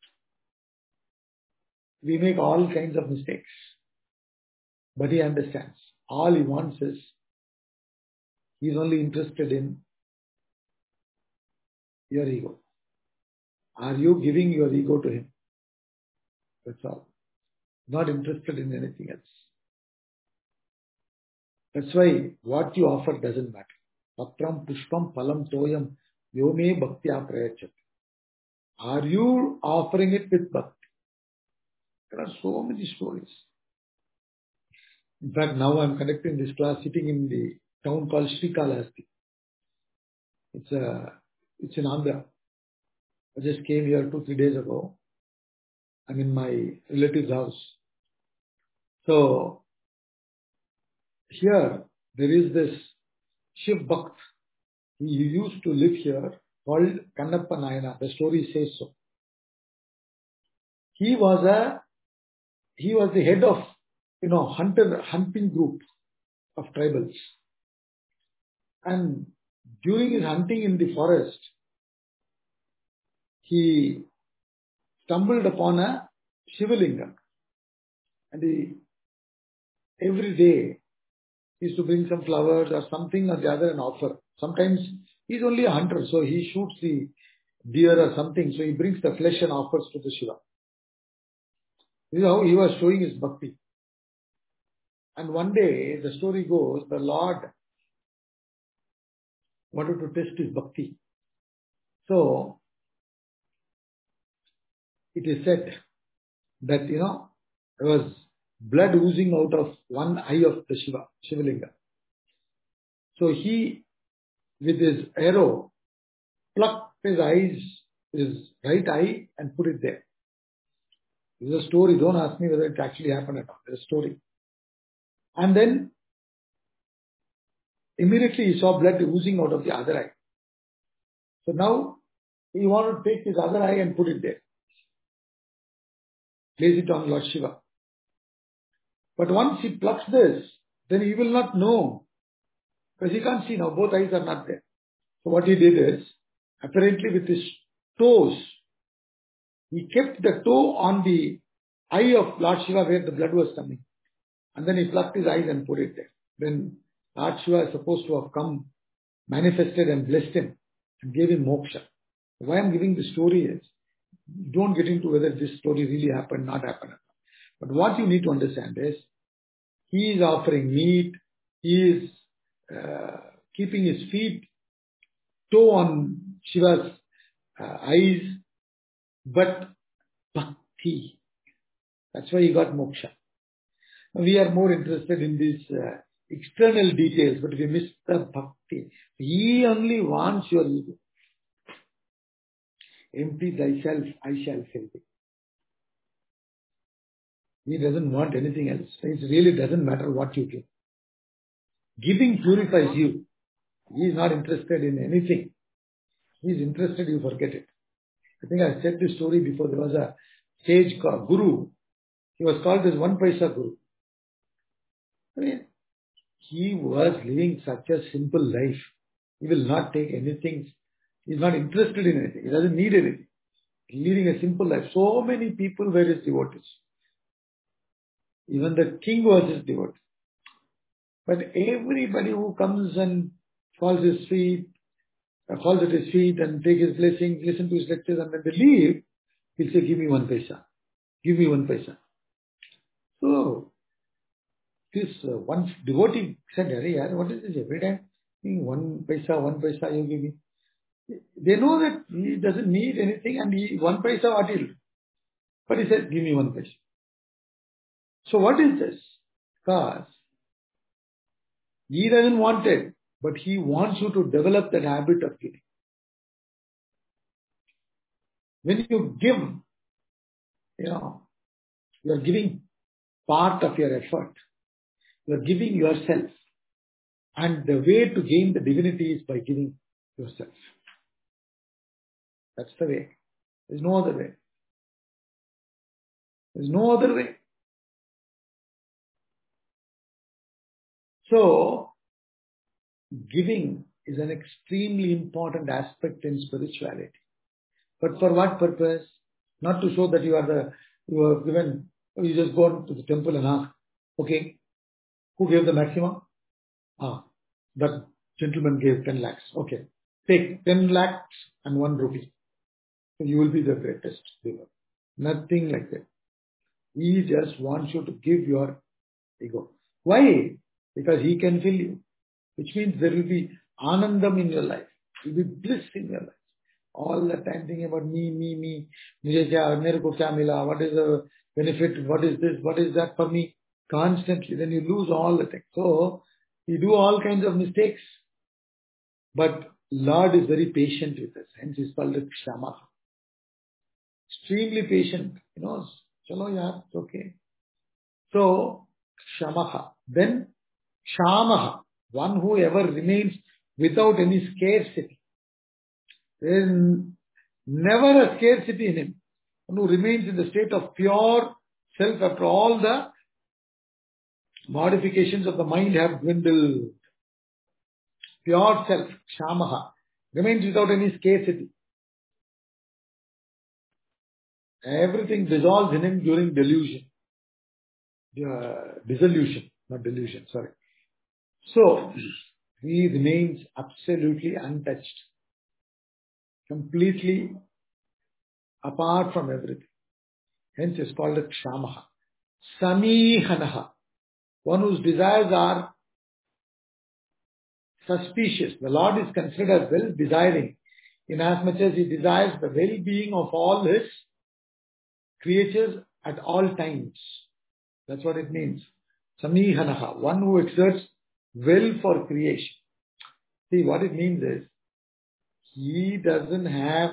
we make all kinds of mistakes. But he understands. All he wants is, he is only interested in your ego. Are you giving your ego to him? That's all. Not interested in anything else. That's why what you offer doesn't matter. Patram pushpam phalam toyam yome bhaktya prayachat. Are you offering it with bhakti? There are so many stories. In fact, now I'm conducting this class sitting in the town called Srikalahasti. It's a, it's in Andhra. I just came here two, three days ago. I'm in my relative's house. So, here, there is this Shiv Bhakt. He used to live here called Kannappa Nayana. The story says so. He was a, he was the head of, you know, hunter, hunting group of tribals. And during his hunting in the forest, he stumbled upon a Shivalinga. And he, every day, he used to bring some flowers or something or the other and offer. Sometimes he's only a hunter, so he shoots the deer or something, so he brings the flesh and offers to the Shiva. This is how he was showing his bhakti. And one day, the story goes, the Lord wanted to test his bhakti. So, it is said that, you know, there was blood oozing out of one eye of the Shiva, Shivalinga. So he, with his arrow, plucked his eyes, his right eye, and put it there. This is a story. Don't ask me whether it actually happened or not. It's a story. And then, immediately he saw blood oozing out of the other eye. So now, he wanted to take his other eye and put it there. Place it on Lord Shiva. But once he plucks this, then he will not know. Because he can't see now. Both eyes are not there. So what he did is, apparently with his toes, he kept the toe on the eye of Lord Shiva where the blood was coming. And then he plucked his eyes and put it there. Then Lord Shiva is supposed to have come, manifested and blessed him and gave him moksha. Why I'm giving the story is, don't get into whether this story really happened, not happened. But what you need to understand is, he is offering meat, he is uh, keeping his feet, toe on Shiva's uh, eyes, but bhakti. That's why he got moksha. We are more interested in these uh, external details, but we miss the bhakti. He only wants your ego. Empty thyself, I shall fill thee. He doesn't want anything else. It really doesn't matter what you give. Giving purifies you. He is not interested in anything. He is interested, you forget it. I think I said this story before. There was a sage called Guru. He was called as one paisa Guru. I mean, he was living such a simple life. He will not take anything. He is not interested in anything. He doesn't need anything. He is leading a simple life. So many people were his devotees. Even the king was his devotee. But everybody who comes and falls his feet, uh, falls at his feet and take his blessings, listen to his lectures, and when they leave, he'll say, give me one paisa. Give me one paisa. So, this uh, one devotee said, what is this every time? One paisa, one paisa you give me. They know that he doesn't need anything and he, one paisa what he'll do. But he said, give me one paisa. So what is this? Because he doesn't want it, but he wants you to develop that habit of giving. When you give, you know, you are giving part of your effort. You are giving yourself. And the way to gain the divinity is by giving yourself. That's the way. There's no other way. There's no other way. So, giving is an extremely important aspect in spirituality. But for what purpose? Not to show that you are the, you are given, you just go to the temple and ask, okay, who gave the maximum? Ah, that gentleman gave ten lakhs. Okay, take ten lakhs and one rupee. So you will be the greatest giver. Nothing like that. He just wants you to give your ego. Why? Because he can fill you. Which means there will be anandam in your life. There will be bliss in your life. All the time thinking about me, me, me. Mujhe kya, mere ko kya mila? What is the benefit? What is this? What is that for me? Constantly. Then you lose all the things. So, you do all kinds of mistakes. But Lord is very patient with us. Hence he's called it Kshama. Extremely patient. You know, chalo yaar, it's okay. So, Kshamaha. Then, Kshamaha. One who ever remains without any scarcity. There is never a scarcity in him. One who remains in the state of pure self after all the modifications of the mind have dwindled. Pure self, Kshamaha, remains without any scarcity. Everything dissolves in him during delusion. Uh, dissolution, not delusion, sorry. So, he remains absolutely untouched. Completely apart from everything. Hence it's called a Kshamaha. Samihanaha. One whose desires are suspicious. The Lord is considered as well desiring, inasmuch as he desires the well-being of all his creatures at all times. That's what it means. Samihanaha. One who exerts will for creation. See, what it means is, he doesn't have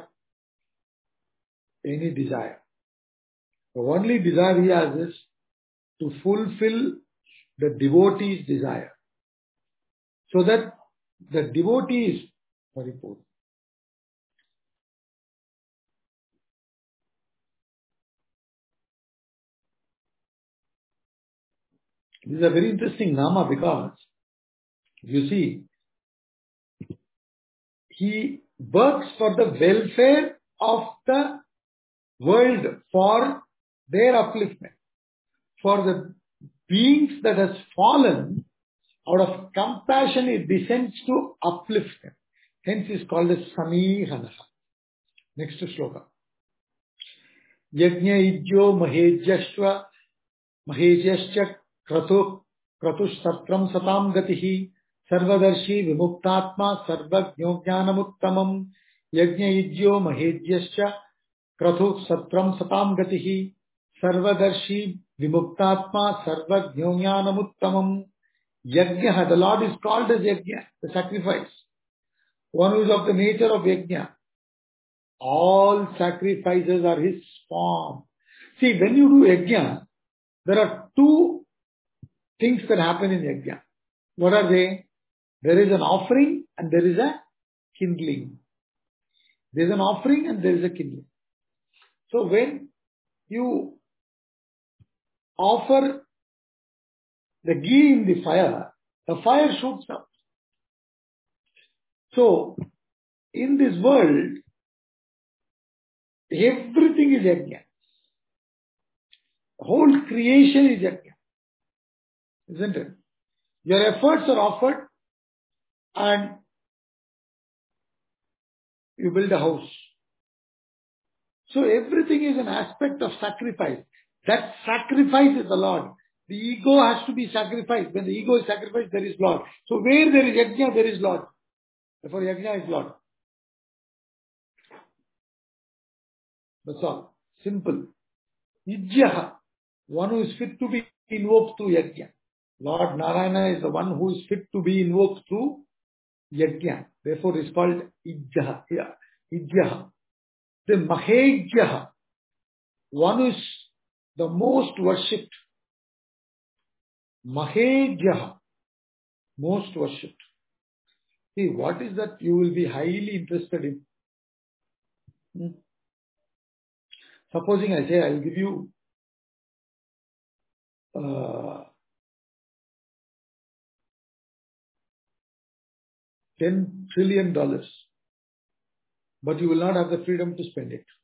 any desire. The only desire he has is to fulfill the devotee's desire, so that the devotee is paripurna. This is a very interesting nama because, you see, he works for the welfare of the world, for their upliftment, for the beings that has fallen. Out of compassion, it descends to uplift them. Hence is called as Samihanaha. Next shloka. Yajna idyo mahejyashva mahejyascha kratu kratush satram satam gatihi sarvadarshi vimuktatma sarvajño jnanamuttamam. Yajna idyo mahejyascha kratu satram satam gatihi sarvadarshi vimuktatma sarvajño jnanamuttamam. Yajna, the Lord is called as Yajna, the sacrifice. One who is of the nature of Yajna. All sacrifices are his form. See, when you do Yajna, there are two things that happen in Yajna. What are they? There is an offering and there is a kindling. There is an offering and there is a kindling. So when you offer the ghee in the fire, the fire shoots up. So, in this world, everything is yajna. The whole creation is yajna. Isn't it? Your efforts are offered and you build a house. So everything is an aspect of sacrifice. That sacrifice is the Lord. The ego has to be sacrificed. When the ego is sacrificed, there is Lord. So where there is yajna, there is Lord. Therefore yajna is Lord. That's all. Simple. Ijyaha. One who is fit to be invoked through yajna. Lord Narayana is the one who is fit to be invoked through yajna. Therefore it is called Ijyaha. Ijyaha. The Mahejyaha. One who is the most worshipped. Mahejyaha. Most worshipped. See, what is that you will be highly interested in? Hmm? Supposing I say, I will give you uh, ten trillion dollars, but you will not have the freedom to spend it.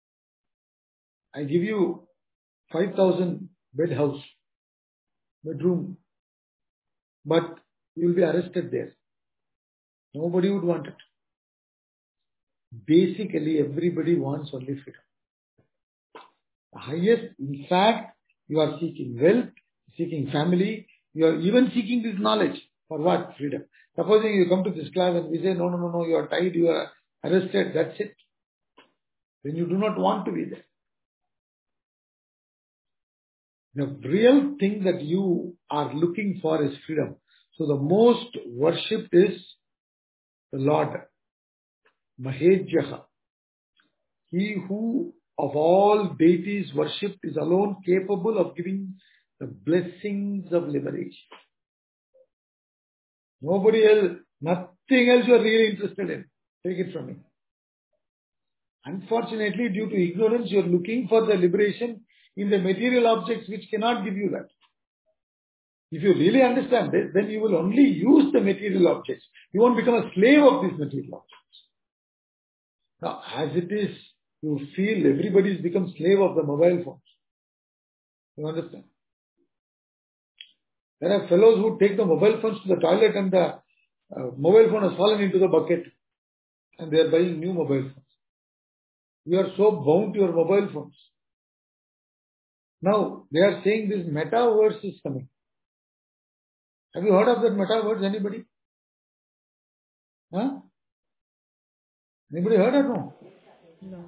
I give you five thousand bed house, bedroom, but you will be arrested there. Nobody would want it. Basically, everybody wants only freedom. The highest, in fact, you are seeking wealth, seeking family, you are even seeking this knowledge. For what? Freedom. Supposing you come to this class and we say, no, no, no, no, you are tied, you are arrested, that's it. Then you do not want to be there. The real thing that you are looking for is freedom. So the most worshipped is the Lord. Mahejyaha. He who of all deities worshipped is alone capable of giving the blessings of liberation. Nobody else, nothing else you are really interested in. Take it from me. Unfortunately, due to ignorance, you are looking for the liberation in the material objects which cannot give you that. If you really understand this, then you will only use the material objects. You won't become a slave of these material objects. Now, as it is you feel everybody's become slave of the mobile phones. You understand? There are fellows who take the mobile phones to the toilet and the uh, mobile phone has fallen into the bucket and they are buying new mobile phones. You are so bound to your mobile phones. Now, they are saying this metaverse is coming. Have you heard of that metaverse? Anybody? Huh? Anybody heard or no? No.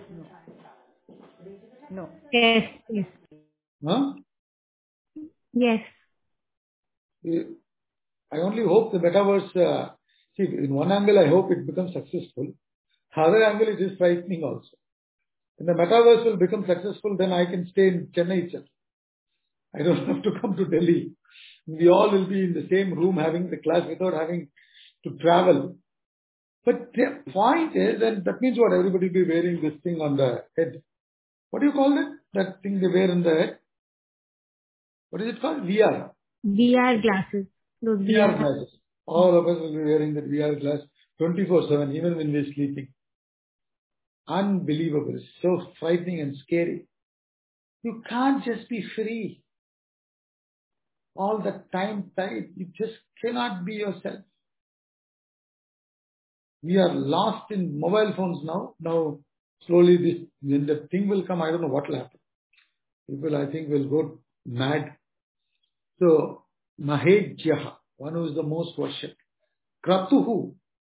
No. No. Yes, yes, Huh? yes. I only hope the metaverse, uh, see, in one angle I hope it becomes successful. The other angle it is frightening also. When the metaverse will become successful, then I can stay in Chennai itself. I don't have to come to Delhi. We all will be in the same room having the class without having to travel. But the point is, and that means what? Everybody will be wearing this thing on the head. What do you call it? That thing they wear on the head? What is it called? V R. V R glasses. Those V R glasses. All of us will be wearing that V R glass twenty-four seven, even when we're sleeping. Unbelievable. It's so frightening and scary. You can't just be free. All the time tight. You just cannot be yourself. We are lost in mobile phones now. Now, slowly this, when the thing will come, I don't know what will happen. People, I think, will go mad. So, Mahejyaha, one who is the most worshipped. Kratuhu.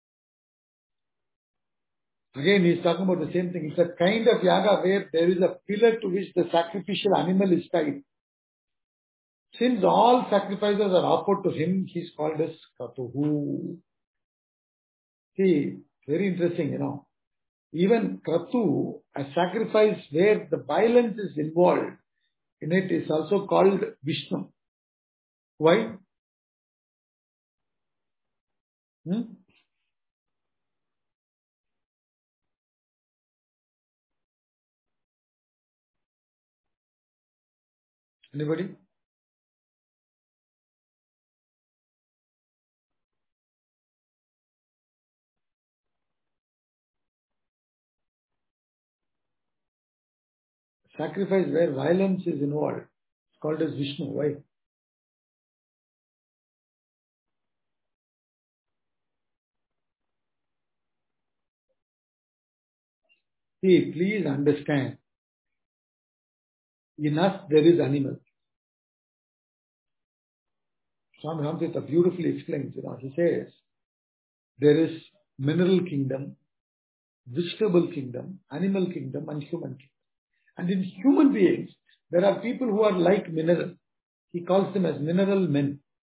Again, he is talking about the same thing. It's a kind of yaga where there is a pillar to which the sacrificial animal is tied. Since all sacrifices are offered to him, he is called as Kratuhu. See, very interesting, you know. Even Kratu, a sacrifice where the violence is involved in it, is also called Vishnu. Why? Hmm? Anybody? Sacrifice where violence is involved. It's called as Vishnu. Why? See, please understand. In us there is animal. Swami Ramtita beautifully explains, you know, he says, there is mineral kingdom, vegetable kingdom, animal kingdom and human kingdom. And in human beings, there are people who are like mineral. He calls them as mineral men.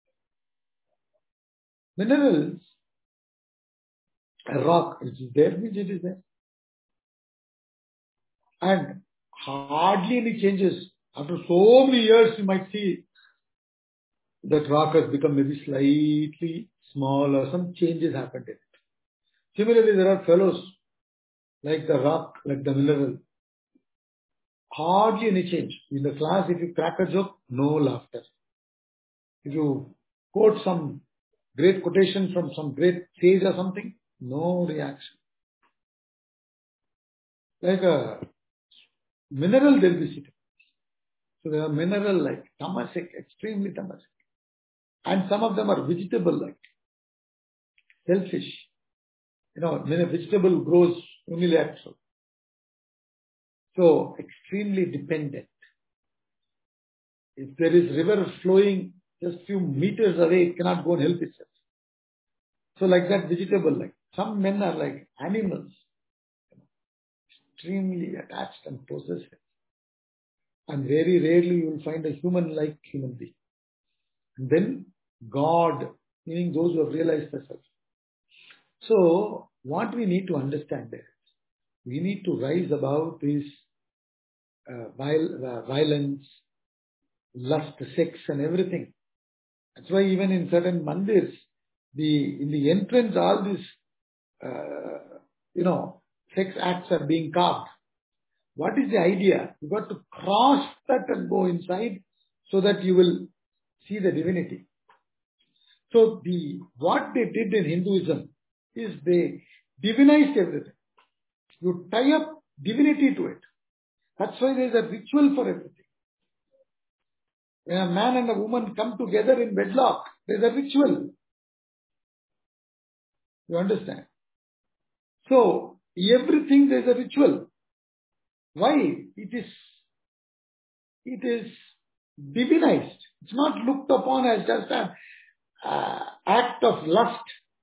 Minerals, a rock, which is there, means it is there. And hardly any changes. After so many years, you might see that rock has become maybe slightly small or some changes happened in it. Similarly, there are fellows like the rock, like the mineral. Hardly any change. In the class, if you crack a joke, no laughter. If you quote some great quotation from some great sage or something, no reaction. Like a mineral, they'll be sitting. So they are mineral like, tamasic, extremely tamasic. And some of them are vegetable like, selfish. You know, when a vegetable grows unilateral. So extremely dependent. If there is river flowing just few meters away, it cannot go and help itself. So like that vegetable like. Some men are like animals. Extremely attached and possessive. And very rarely you will find a human-like human being. And then God, meaning those who have realized the self. So what we need to understand is, we need to rise above this uh, viol- uh, violence, lust, sex and everything. That's why even in certain mandirs, the in the entrance all these, uh, you know, sex acts are being carved. What is the idea? You got to cross that and go inside so that you will see the divinity. So the what they did in Hinduism is they divinized everything. You tie up divinity to it. That's why there is a ritual for everything. When a man and a woman come together in wedlock, there is a ritual. You understand? So, everything there is a ritual. Why? It is, it is divinized. It's not looked upon as just an uh, act of lust.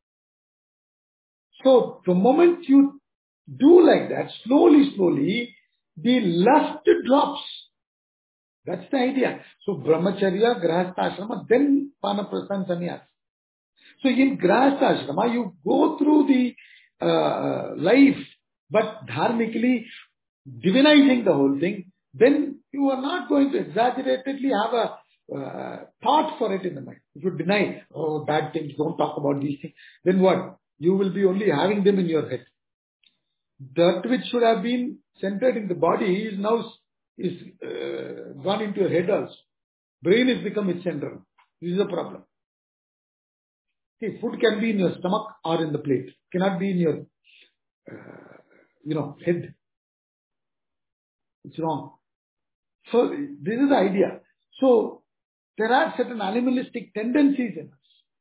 So, the moment you do like that, slowly, slowly, the lust drops. That's the idea. So, brahmacharya, grahastha ashrama, then vanaprastha sannyas. So, in grahastha ashrama, you go through the uh, life, but dharmically divinizing the whole thing, then you are not going to exaggeratedly have a uh, thought for it in the mind. If you deny, oh, bad things, don't talk about these things, then what? You will be only having them in your head. That which should have been centered in the body is now is uh, gone into your head also. Brain has become its center. This is a problem. See, food can be in your stomach or in the plate. It cannot be in your, uh, you know, head. It's wrong. So, this is the idea. So, there are certain animalistic tendencies in us.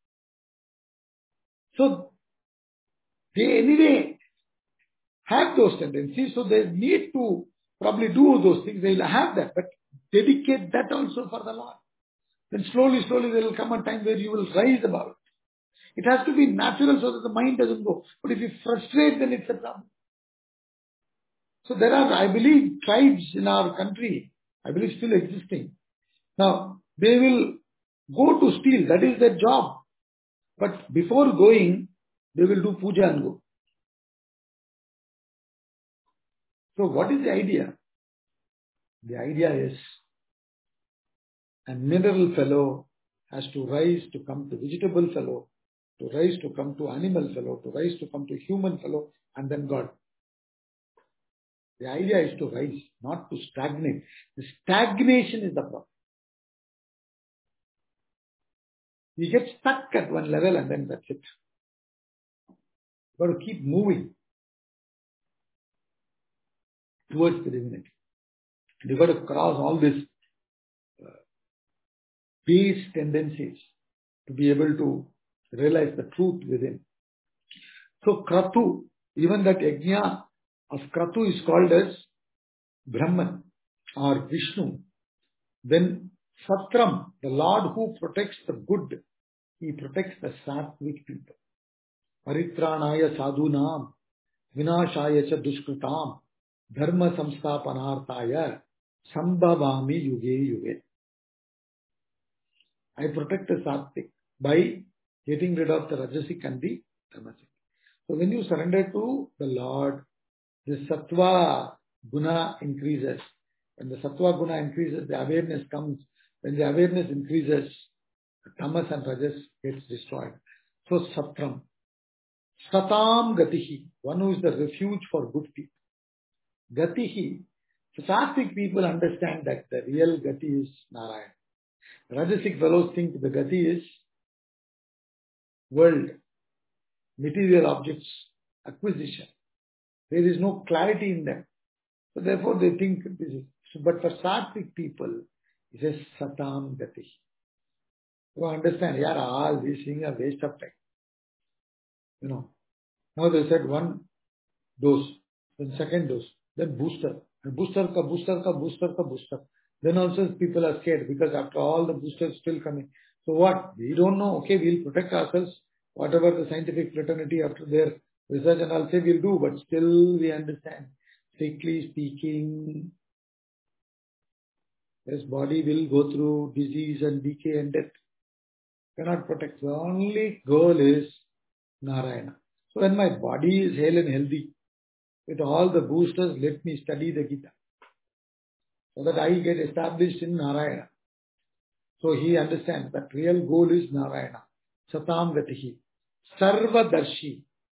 So, they anyway have those tendencies, so they need to probably do those things. They will have that, but dedicate that also for the Lord. Then slowly, slowly there will come a time where you will rise above it. It has to be natural so that the mind doesn't go. But if you frustrate, then it's a problem. So there are, I believe, tribes in our country, I believe still existing. Now, they will go to steal, that is their job. But before going, they will do puja and go. So what is the idea? The idea is, a mineral fellow has to rise to come to vegetable fellow, to rise to come to animal fellow, to rise to come to human fellow, and then God. The idea is to rise, not to stagnate. The stagnation is the problem. You get stuck at one level and then that's it. You've got to keep moving towards the divinity. You've got to cross all these uh, base tendencies to be able to realize the truth within. So Kratu, even that yajna of Kratu is called as Brahman or Vishnu. Then Satram, the Lord who protects the good, he protects the sattvic people. Paritranaya sadhunam, vinashaya cha dushkritam, dharma samsthapanartaya, sambhavami yuge yuge. I protect the sattvic by getting rid of the rajasic and the tamasic. So when you surrender to the Lord, the sattva guna increases. When the sattva guna increases, the awareness comes. When the awareness increases, the tamas and rajas gets destroyed. So satram. Satam gatihi. One who is the refuge for good people. Gatihi. So sattvic people understand that the real gati is Narayana. Rajasic fellows think the gati is world, material objects, acquisition. There is no clarity in them. So therefore they think this is. But for sattvic people, it says satam gati. You understand? Yeah, all these things are waste of time. You know. Now they said one dose, then second dose, then booster. And booster ka, booster ka, booster ka, booster. Then also people are scared because after all the boosters still coming. So what? We don't know. Okay, we'll protect ourselves. Whatever the scientific fraternity after their research and all say we'll do, but still we understand. Strictly speaking, this body will go through disease and decay and death. Cannot protect. The only goal is Narayana. So when my body is hale and healthy, with all the boosters, let me study the Gita. So that I get established in Narayana. So he understands that real goal is Narayana. Satam Gatihi. Sarvadarshi.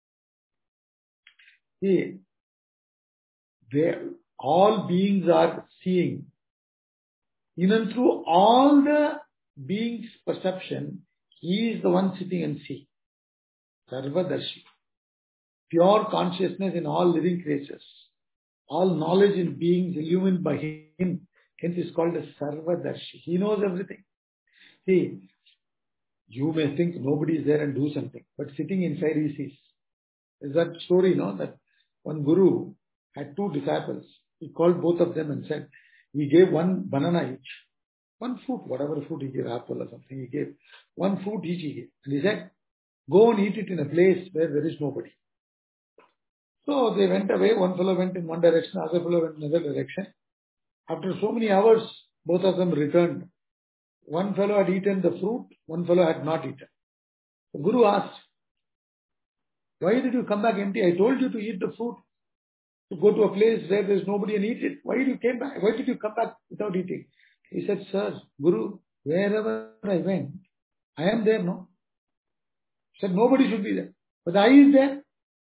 See, they, all beings are seeing. In and through all the beings' perception, he is the one sitting and seeing. Sarvadarshi. Pure consciousness in all living creatures. all knowledge in beings illumined by him. Hence is called as Sarvadarshi. He knows everything. See, you may think nobody is there and do something, but sitting inside he sees. Is that story, no? That one guru had two disciples. He called both of them and said, he gave one banana each. One fruit, whatever fruit he gave, apple or something, he gave. One fruit each he gave. And he said, go and eat it in a place where there is nobody. So they went away. One fellow went in one direction, the other fellow went in another direction. After so many hours, both of them returned. One fellow had eaten the fruit, one fellow had not eaten. The guru asked, why did you come back empty? I told you to eat the fruit, to go to a place where there is nobody and eat it. Why did you came back? Why did you come back without eating? He said, sir, Guru, wherever I went, I am there, no? He said, nobody should be there. But I is there.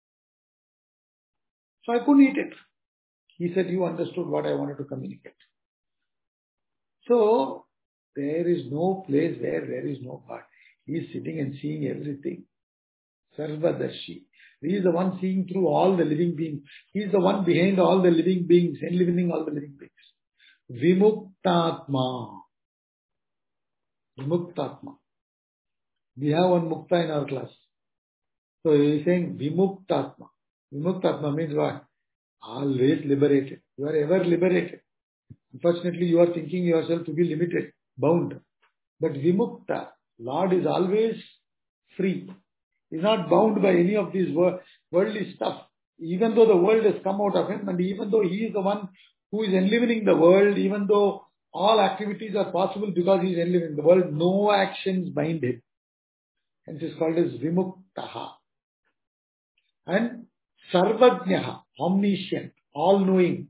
So I couldn't eat it. He said, you understood what I wanted to communicate. So, there is no place where there is no God. He is sitting and seeing everything. Sarvadarshi. He is the one seeing through all the living beings. He is the one behind all the living beings, enlivening all the living beings. Vimuktatma. Vimuktatma. We have one Mukta in our class. So he is saying Vimuktatma. Vimuktatma means what? Always liberated. You are ever liberated. Unfortunately, you are thinking yourself to be limited, bound. But Vimukta, Lord is always free. He is not bound by any of these worldly stuff. Even though the world has come out of him, and even though he is the one who is enlivening the world, even though all activities are possible because he is enlivening the world, no actions bind him. Hence it is called as Vimuktaha. And Sarvajnaha, omniscient, all-knowing.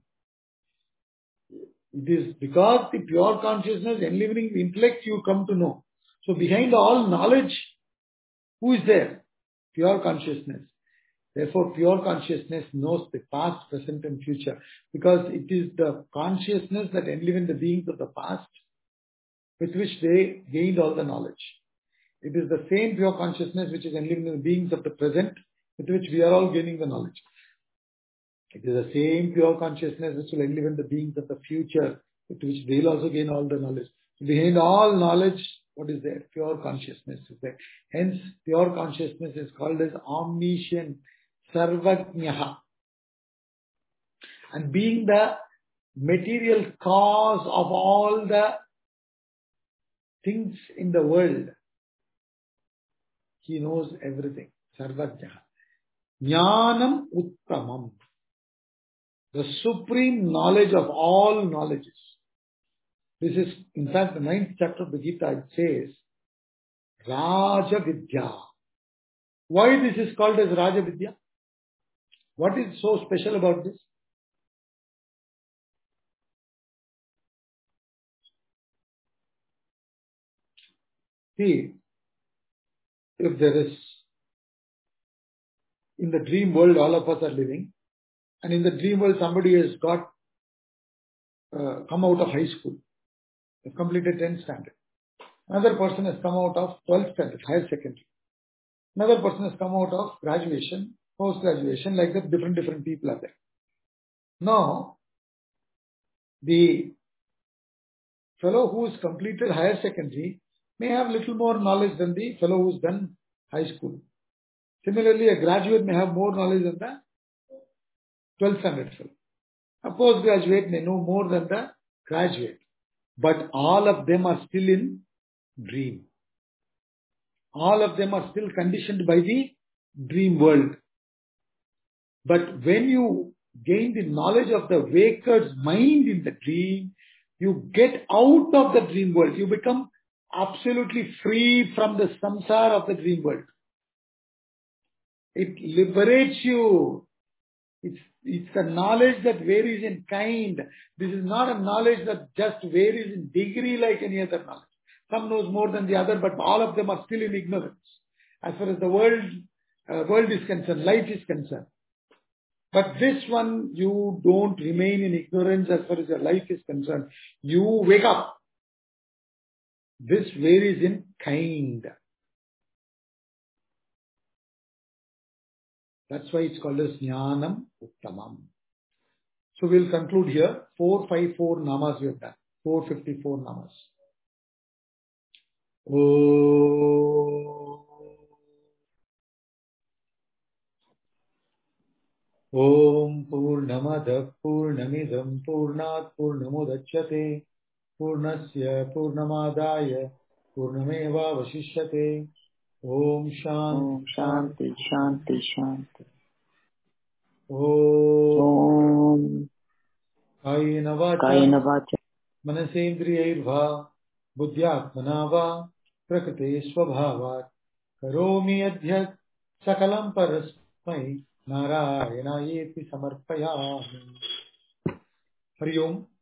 It is because the pure consciousness enlivening the intellect you come to know. So behind all knowledge, who is there? Pure consciousness. Therefore, pure consciousness knows the past, present and future. Because it is the consciousness that enlivened the beings of the past with which they gained all the knowledge. It is the same pure consciousness which is enlivening the beings of the present with which we are all gaining the knowledge. It is the same pure consciousness which will enliven the beings of the future with which they will also gain all the knowledge. So behind all knowledge, what is there? Pure consciousness is there. Hence, pure consciousness is called as omniscient, sarvajnaha. And being the material cause of all the things in the world, he knows everything. Sarvajnaha. Jnanam uttamam. The supreme knowledge of all knowledges. This is, in fact, the ninth chapter of the Gita. It says, Raja Vidya. Why this is called as Raja Vidya? What is so special about this? See, if there is, in the dream world all of us are living, and in the dream world somebody has got, uh, come out of high school, has completed tenth standard. Another person has come out of twelfth standard, higher secondary. Another person has come out of graduation, post-graduation, like that different, different people are there. Now, the fellow who has completed higher secondary may have little more knowledge than the fellow who has done high school. Similarly, a graduate may have more knowledge than the twelfth standard fellow. A postgraduate may know more than the graduate. But all of them are still in dream. All of them are still conditioned by the dream world. But when you gain the knowledge of the waker's mind in the dream, you get out of the dream world. You become absolutely free from the samsara of the dream world. It liberates you. It's, it's a knowledge that varies in kind. This is not a knowledge that just varies in degree like any other knowledge. Some knows more than the other, but all of them are still in ignorance. As far as the world, uh, world is concerned, life is concerned. But this one, you don't remain in ignorance as far as your life is concerned. You wake up. This varies in kind. That's why it's called as Jnanam Uttamam. So we'll conclude here. four fifty-four namas we have done. four fifty-four namas. Oh. Om Purnamada Purnamidam Purnat Purnamudachyate Purnasya Purnamadaya Purnameva Vasishyate. Om Shanti Shanti Shanti Shanti. Om Kayena Kayena Vacha Manasendriyairva Buddhyatmana va Prakrite Swabhavat Karomi Adhyat Sakalam Parasmai Narayana Yeti Samarpayami. Hari Om.